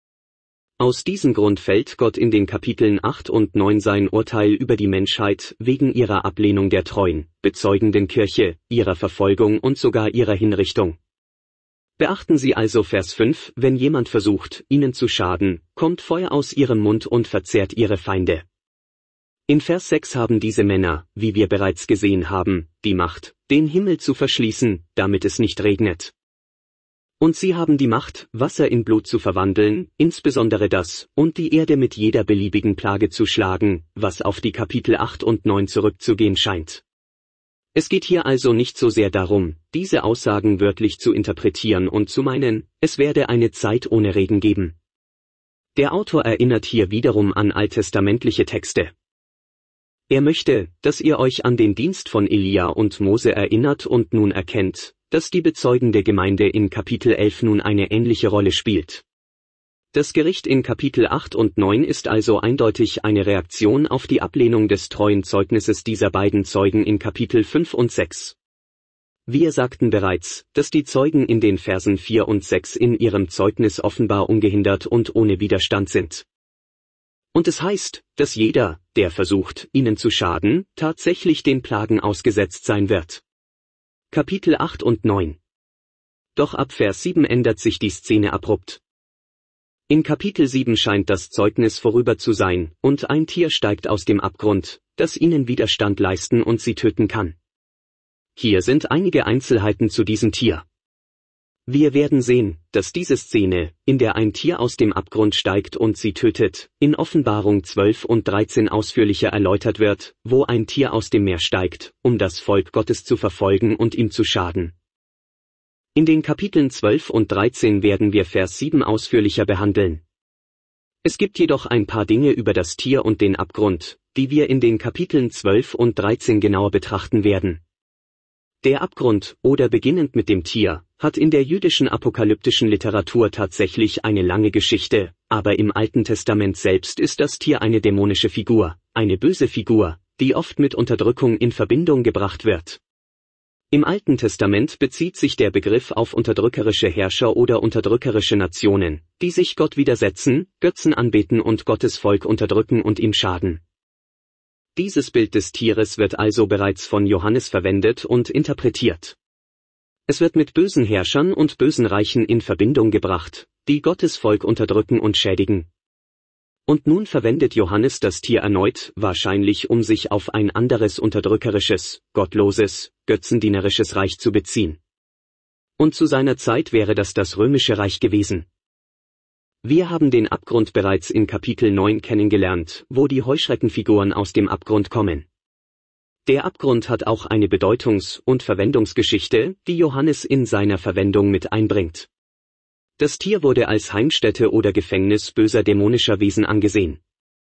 Aus diesem Grund fällt Gott in den Kapiteln 8 und 9 sein Urteil über die Menschheit wegen ihrer Ablehnung der treuen, bezeugenden Kirche, ihrer Verfolgung und sogar ihrer Hinrichtung. Beachten Sie also Vers 5, wenn jemand versucht, ihnen zu schaden, kommt Feuer aus ihrem Mund und verzehrt ihre Feinde. In Vers 6 haben diese Männer, wie wir bereits gesehen haben, die Macht, den Himmel zu verschließen, damit es nicht regnet. Und sie haben die Macht, Wasser in Blut zu verwandeln, insbesondere das, und die Erde mit jeder beliebigen Plage zu schlagen, was auf die Kapitel 8 und 9 zurückzugehen scheint. Es geht hier also nicht so sehr darum, diese Aussagen wörtlich zu interpretieren und zu meinen, es werde eine Zeit ohne Regen geben. Der Autor erinnert hier wiederum an alttestamentliche Texte. Er möchte, dass ihr euch an den Dienst von Elia und Mose erinnert und nun erkennt, dass die bezeugende Gemeinde in Kapitel 11 nun eine ähnliche Rolle spielt. Das Gericht in Kapitel 8 und 9 ist also eindeutig eine Reaktion auf die Ablehnung des treuen Zeugnisses dieser beiden Zeugen in Kapitel 5 und 6. Wir sagten bereits, dass die Zeugen in den Versen 4 und 6 in ihrem Zeugnis offenbar ungehindert und ohne Widerstand sind. Und es heißt, dass jeder, der versucht, ihnen zu schaden, tatsächlich den Plagen ausgesetzt sein wird. Kapitel 8 und 9. Doch ab Vers 7 ändert sich die Szene abrupt. In Kapitel 7 scheint das Zeugnis vorüber zu sein, und ein Tier steigt aus dem Abgrund, das ihnen Widerstand leisten und sie töten kann. Hier sind einige Einzelheiten zu diesem Tier. Wir werden sehen, dass diese Szene, in der ein Tier aus dem Abgrund steigt und sie tötet, in Offenbarung 12 und 13 ausführlicher erläutert wird, wo ein Tier aus dem Meer steigt, um das Volk Gottes zu verfolgen und ihm zu schaden. In den Kapiteln 12 und 13 werden wir Vers 7 ausführlicher behandeln. Es gibt jedoch ein paar Dinge über das Tier und den Abgrund, die wir in den Kapiteln 12 und 13 genauer betrachten werden. Der Abgrund, oder beginnend mit dem Tier, hat in der jüdischen apokalyptischen Literatur tatsächlich eine lange Geschichte, aber im Alten Testament selbst ist das Tier eine dämonische Figur, eine böse Figur, die oft mit Unterdrückung in Verbindung gebracht wird. Im Alten Testament bezieht sich der Begriff auf unterdrückerische Herrscher oder unterdrückerische Nationen, die sich Gott widersetzen, Götzen anbeten und Gottes Volk unterdrücken und ihm schaden. Dieses Bild des Tieres wird also bereits von Johannes verwendet und interpretiert. Es wird mit bösen Herrschern und bösen Reichen in Verbindung gebracht, die Gottes Volk unterdrücken und schädigen. Und nun verwendet Johannes das Tier erneut, wahrscheinlich um sich auf ein anderes unterdrückerisches, gottloses, götzendienerisches Reich zu beziehen. Und zu seiner Zeit wäre das Römische Reich gewesen. Wir haben den Abgrund bereits in Kapitel 9 kennengelernt, wo die Heuschreckenfiguren aus dem Abgrund kommen. Der Abgrund hat auch eine Bedeutungs- und Verwendungsgeschichte, die Johannes in seiner Verwendung mit einbringt. Das Tier wurde als Heimstätte oder Gefängnis böser dämonischer Wesen angesehen.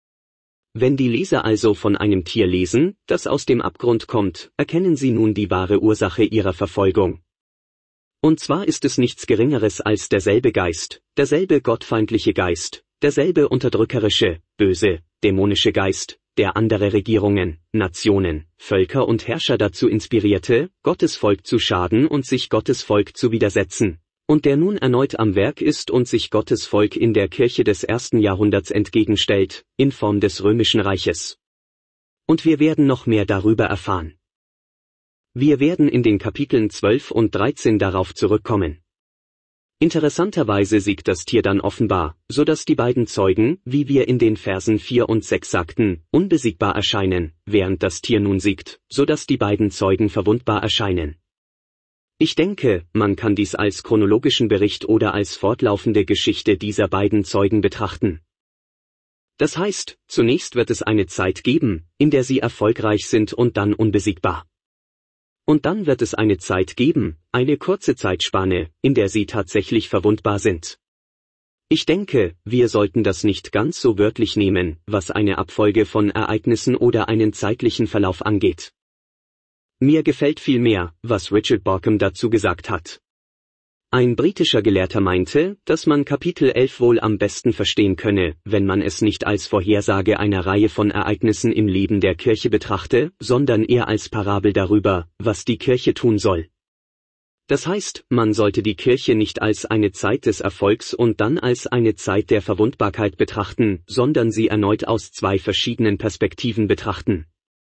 Wenn die Leser also von einem Tier lesen, das aus dem Abgrund kommt, erkennen sie nun die wahre Ursache ihrer Verfolgung. Und zwar ist es nichts Geringeres als derselbe Geist, derselbe gottfeindliche Geist, derselbe unterdrückerische, böse, dämonische Geist, der andere Regierungen, Nationen, Völker und Herrscher dazu inspirierte, Gottes Volk zu schaden und sich Gottes Volk zu widersetzen, und der nun erneut am Werk ist und sich Gottes Volk in der Kirche des 1. Jahrhunderts entgegenstellt, in Form des Römischen Reiches. Und wir werden noch mehr darüber erfahren. Wir werden in den Kapiteln 12 und 13 darauf zurückkommen. Interessanterweise siegt das Tier dann offenbar, so dass die beiden Zeugen, wie wir in den Versen 4 und 6 sagten, unbesiegbar erscheinen, während das Tier nun siegt, so dass die beiden Zeugen verwundbar erscheinen. Ich denke, man kann dies als chronologischen Bericht oder als fortlaufende Geschichte dieser beiden Zeugen betrachten. Das heißt, zunächst wird es eine Zeit geben, in der sie erfolgreich sind und dann unbesiegbar. Und dann wird es eine Zeit geben, eine kurze Zeitspanne, in der sie tatsächlich verwundbar sind. Ich denke, wir sollten das nicht ganz so wörtlich nehmen, was eine Abfolge von Ereignissen oder einen zeitlichen Verlauf angeht. Mir gefällt vielmehr, was Richard Bauckham dazu gesagt hat. Ein britischer Gelehrter meinte, dass man Kapitel 11 wohl am besten verstehen könne, wenn man es nicht als Vorhersage einer Reihe von Ereignissen im Leben der Kirche betrachte, sondern eher als Parabel darüber, was die Kirche tun soll. Das heißt, man sollte die Kirche nicht als eine Zeit des Erfolgs und dann als eine Zeit der Verwundbarkeit betrachten, sondern sie erneut aus zwei verschiedenen Perspektiven betrachten.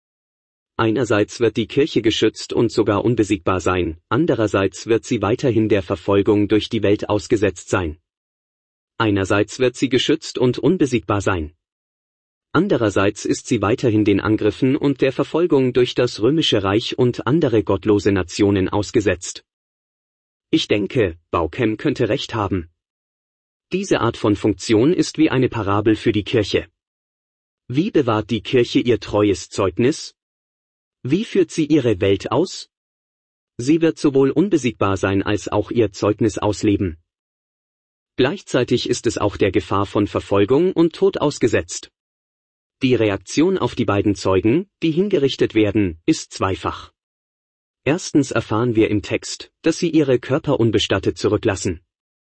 Einerseits wird die Kirche geschützt und sogar unbesiegbar sein, andererseits wird sie weiterhin der Verfolgung durch die Welt ausgesetzt sein. Einerseits wird sie geschützt und unbesiegbar sein. Andererseits ist sie weiterhin den Angriffen und der Verfolgung durch das Römische Reich und andere gottlose Nationen ausgesetzt. Ich denke, Bauckham könnte recht haben. Diese Art von Funktion ist wie eine Parabel für die Kirche. Wie bewahrt die Kirche ihr treues Zeugnis? Wie führt sie ihre Welt aus? Sie wird sowohl unbesiegbar sein als auch ihr Zeugnis ausleben. Gleichzeitig ist es auch der Gefahr von Verfolgung und Tod ausgesetzt. Die Reaktion auf die beiden Zeugen, die hingerichtet werden, ist zweifach. Erstens erfahren wir im Text, dass sie ihre Körper unbestattet zurücklassen.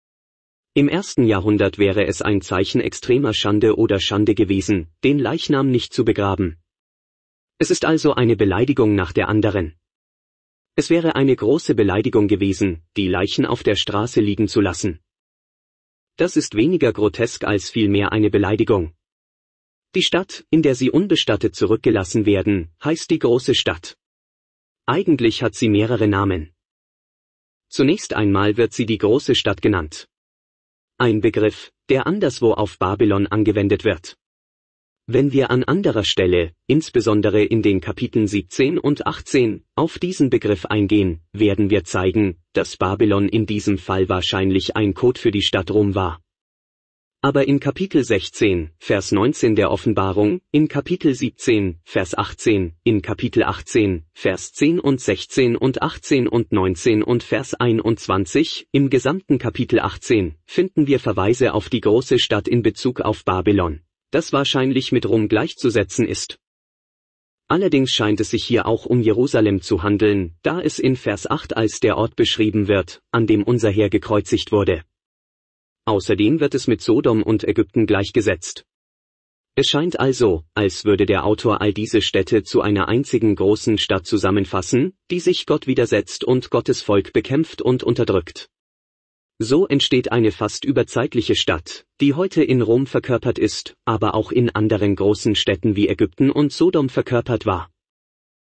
Im 1. Jahrhundert wäre es ein Zeichen extremer Schande oder Schande gewesen, den Leichnam nicht zu begraben. Es ist also eine Beleidigung nach der anderen. Es wäre eine große Beleidigung gewesen, die Leichen auf der Straße liegen zu lassen. Das ist weniger grotesk als vielmehr eine Beleidigung. Die Stadt, in der sie unbestattet zurückgelassen werden, heißt die große Stadt. Eigentlich hat sie mehrere Namen. Zunächst einmal wird sie die große Stadt genannt. Ein Begriff, der anderswo auf Babylon angewendet wird. Wenn wir an anderer Stelle, insbesondere in den Kapiteln 17 und 18, auf diesen Begriff eingehen, werden wir zeigen, dass Babylon in diesem Fall wahrscheinlich ein Code für die Stadt Rom war. Aber in Kapitel 16, Vers 19 der Offenbarung, in Kapitel 17, Vers 18, in Kapitel 18, Vers 10 und 16 und 18 und 19 und Vers 21, im gesamten Kapitel 18, finden wir Verweise auf die große Stadt in Bezug auf Babylon, das wahrscheinlich mit Rom gleichzusetzen ist. Allerdings scheint es sich hier auch um Jerusalem zu handeln, da es in Vers 8 als der Ort beschrieben wird, an dem unser Herr gekreuzigt wurde. Außerdem wird es mit Sodom und Ägypten gleichgesetzt. Es scheint also, als würde der Autor all diese Städte zu einer einzigen großen Stadt zusammenfassen, die sich Gott widersetzt und Gottes Volk bekämpft und unterdrückt. So entsteht eine fast überzeitliche Stadt, die heute in Rom verkörpert ist, aber auch in anderen großen Städten wie Ägypten und Sodom verkörpert war.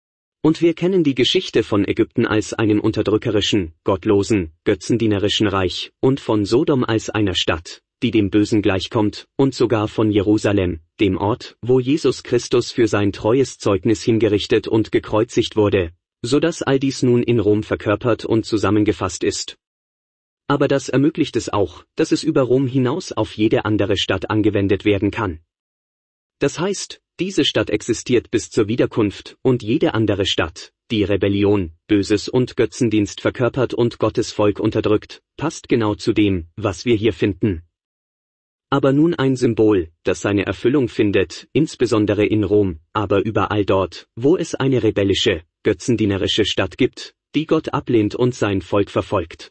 Und wir kennen die Geschichte von Ägypten als einem unterdrückerischen, gottlosen, götzendienerischen Reich und von Sodom als einer Stadt, die dem Bösen gleichkommt, und sogar von Jerusalem, dem Ort, wo Jesus Christus für sein treues Zeugnis hingerichtet und gekreuzigt wurde, so dass all dies nun in Rom verkörpert und zusammengefasst ist. Aber das ermöglicht es auch, dass es über Rom hinaus auf jede andere Stadt angewendet werden kann. Das heißt, diese Stadt existiert bis zur Wiederkunft und jede andere Stadt, die Rebellion, Böses und Götzendienst verkörpert und Gottes Volk unterdrückt, passt genau zu dem, was wir hier finden. Aber nun ein Symbol, das seine Erfüllung findet, insbesondere in Rom, aber überall dort, wo es eine rebellische, götzendienerische Stadt gibt, die Gott ablehnt und sein Volk verfolgt.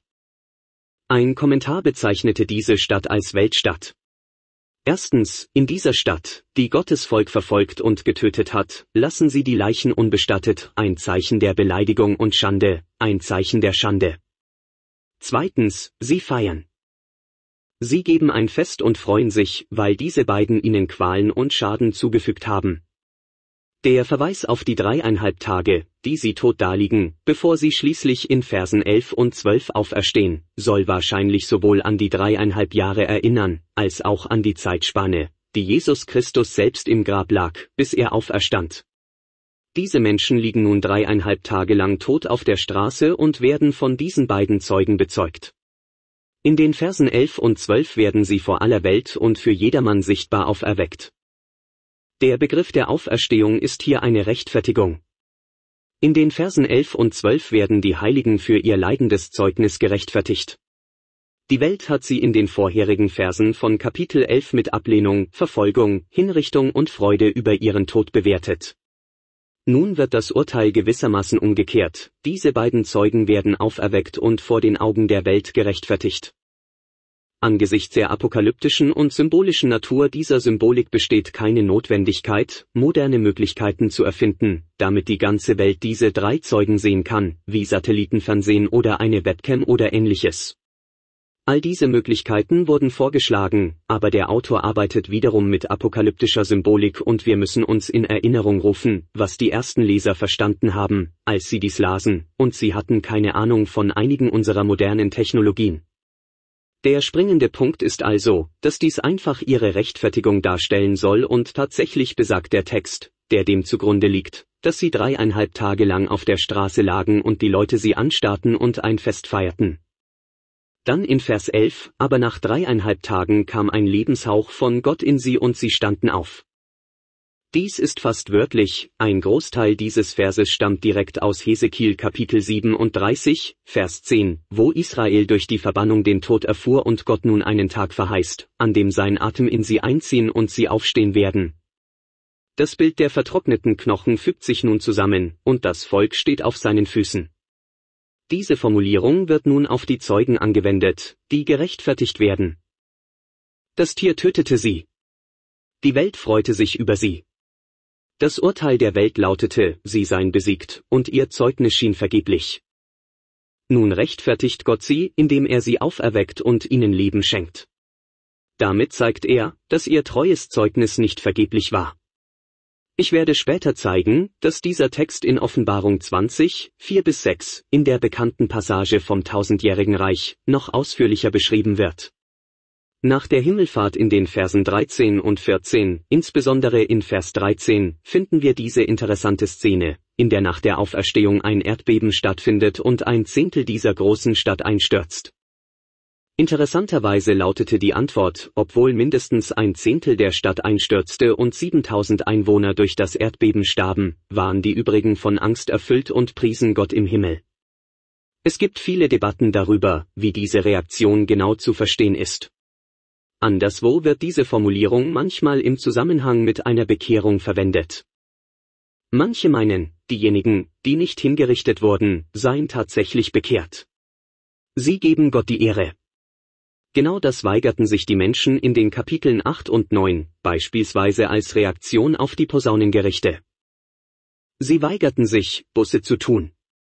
Ein Kommentar bezeichnete diese Stadt als Weltstadt. Erstens, in dieser Stadt, die Gottes Volk verfolgt und getötet hat, lassen sie die Leichen unbestattet, ein Zeichen der Beleidigung und Schande, ein Zeichen der Schande. Zweitens, sie feiern. Sie geben ein Fest und freuen sich, weil diese beiden ihnen Qualen und Schaden zugefügt haben. Der Verweis auf die 3,5 Tage, die sie tot daliegen, bevor sie schließlich in Versen 11 und 12 auferstehen, soll wahrscheinlich sowohl an die 3,5 Jahre erinnern, als auch an die Zeitspanne, die Jesus Christus selbst im Grab lag, bis er auferstand. Diese Menschen liegen nun 3,5 Tage lang tot auf der Straße und werden von diesen beiden Zeugen bezeugt. In den Versen 11 und 12 werden sie vor aller Welt und für jedermann sichtbar auferweckt. Der Begriff der Auferstehung ist hier eine Rechtfertigung. In den Versen 11 und 12 werden die Heiligen für ihr leidendes Zeugnis gerechtfertigt. Die Welt hat sie in den vorherigen Versen von Kapitel 11 mit Ablehnung, Verfolgung, Hinrichtung und Freude über ihren Tod bewertet. Nun wird das Urteil gewissermaßen umgekehrt, diese beiden Zeugen werden auferweckt und vor den Augen der Welt gerechtfertigt. Angesichts der apokalyptischen und symbolischen Natur dieser Symbolik besteht keine Notwendigkeit, moderne Möglichkeiten zu erfinden, damit die ganze Welt diese 3 Zeugen sehen kann, wie Satellitenfernsehen oder eine Webcam oder ähnliches. All diese Möglichkeiten wurden vorgeschlagen, aber der Autor arbeitet wiederum mit apokalyptischer Symbolik und wir müssen uns in Erinnerung rufen, was die ersten Leser verstanden haben, als sie dies lasen, und sie hatten keine Ahnung von einigen unserer modernen Technologien. Der springende Punkt ist also, dass dies einfach ihre Rechtfertigung darstellen soll und tatsächlich besagt der Text, der dem zugrunde liegt, dass sie 3,5 Tage lang auf der Straße lagen und die Leute sie anstarrten und ein Fest feierten. Dann in Vers 11, aber nach 3,5 Tagen kam ein Lebenshauch von Gott in sie und sie standen auf. Dies ist fast wörtlich, ein Großteil dieses Verses stammt direkt aus Hesekiel Kapitel 37, Vers 10, wo Israel durch die Verbannung den Tod erfuhr und Gott nun einen Tag verheißt, an dem sein Atem in sie einziehen und sie aufstehen werden. Das Bild der vertrockneten Knochen fügt sich nun zusammen, und das Volk steht auf seinen Füßen. Diese Formulierung wird nun auf die Zeugen angewendet, die gerechtfertigt werden. Das Tier tötete sie. Die Welt freute sich über sie. Das Urteil der Welt lautete, sie seien besiegt, und ihr Zeugnis schien vergeblich. Nun rechtfertigt Gott sie, indem er sie auferweckt und ihnen Leben schenkt. Damit zeigt er, dass ihr treues Zeugnis nicht vergeblich war. Ich werde später zeigen, dass dieser Text in Offenbarung 20, 4-6, in der bekannten Passage vom tausendjährigen Reich, noch ausführlicher beschrieben wird. Nach der Himmelfahrt in den Versen 13 und 14, insbesondere in Vers 13, finden wir diese interessante Szene, in der nach der Auferstehung ein Erdbeben stattfindet und ein Zehntel dieser großen Stadt einstürzt. Interessanterweise lautete die Antwort, obwohl mindestens ein Zehntel der Stadt einstürzte und 7000 Einwohner durch das Erdbeben starben, waren die übrigen von Angst erfüllt und priesen Gott im Himmel. Es gibt viele Debatten darüber, wie diese Reaktion genau zu verstehen ist. Anderswo wird diese Formulierung manchmal im Zusammenhang mit einer Bekehrung verwendet. Manche meinen, diejenigen, die nicht hingerichtet wurden, seien tatsächlich bekehrt. Sie geben Gott die Ehre. Genau das weigerten sich die Menschen in den Kapiteln 8 und 9, beispielsweise als Reaktion auf die Posaunengerichte. Sie weigerten sich, Buße zu tun.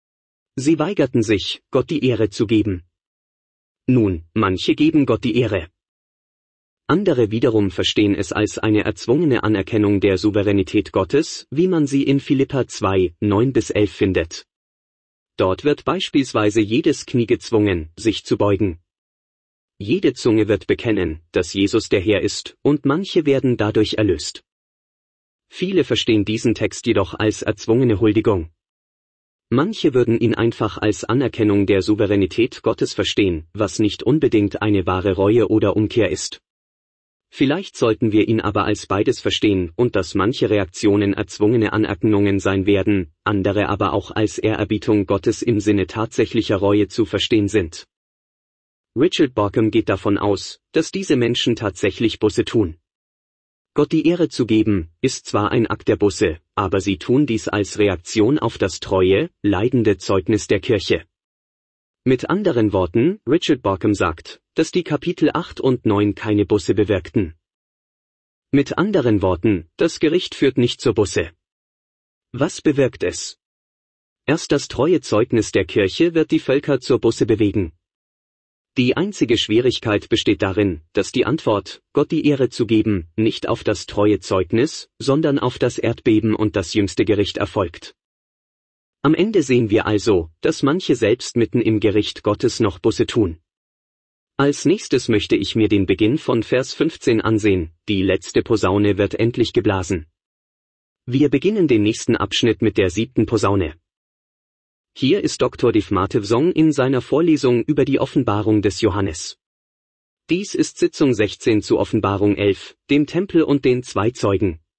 Sie weigerten sich, Gott die Ehre zu geben. Nun, manche geben Gott die Ehre. Andere wiederum verstehen es als eine erzwungene Anerkennung der Souveränität Gottes, wie man sie in Philipper 2, 9-11 findet. Dort wird beispielsweise jedes Knie gezwungen, sich zu beugen. Jede Zunge wird bekennen, dass Jesus der Herr ist, und manche werden dadurch erlöst. Viele verstehen diesen Text jedoch als erzwungene Huldigung. Manche würden ihn einfach als Anerkennung der Souveränität Gottes verstehen, was nicht unbedingt eine wahre Reue oder Umkehr ist. Vielleicht sollten wir ihn aber als beides verstehen und dass manche Reaktionen erzwungene Anerkennungen sein werden, andere aber auch als Ehrerbietung Gottes im Sinne tatsächlicher Reue zu verstehen sind. Richard Bauckham geht davon aus, dass diese Menschen tatsächlich Buße tun. Gott die Ehre zu geben, ist zwar ein Akt der Buße, aber sie tun dies als Reaktion auf das treue, leidende Zeugnis der Kirche. Mit anderen Worten, Richard Bauckham sagt, dass die Kapitel 8 und 9 keine Buße bewirkten. Mit anderen Worten, das Gericht führt nicht zur Buße. Was bewirkt es? Erst das treue Zeugnis der Kirche wird die Völker zur Buße bewegen. Die einzige Schwierigkeit besteht darin, dass die Antwort, Gott die Ehre zu geben, nicht auf das treue Zeugnis, sondern auf das Erdbeben und das jüngste Gericht erfolgt. Am Ende sehen wir also, dass manche selbst mitten im Gericht Gottes noch Buße tun. Als nächstes möchte ich mir den Beginn von Vers 15 ansehen, die letzte Posaune wird endlich geblasen. Wir beginnen den nächsten Abschnitt mit der 7. Posaune. Hier ist Dr. Dave Matevsong in seiner Vorlesung über die Offenbarung des Johannes. Dies ist Sitzung 16 zu Offenbarung 11, dem Tempel und den 2 Zeugen.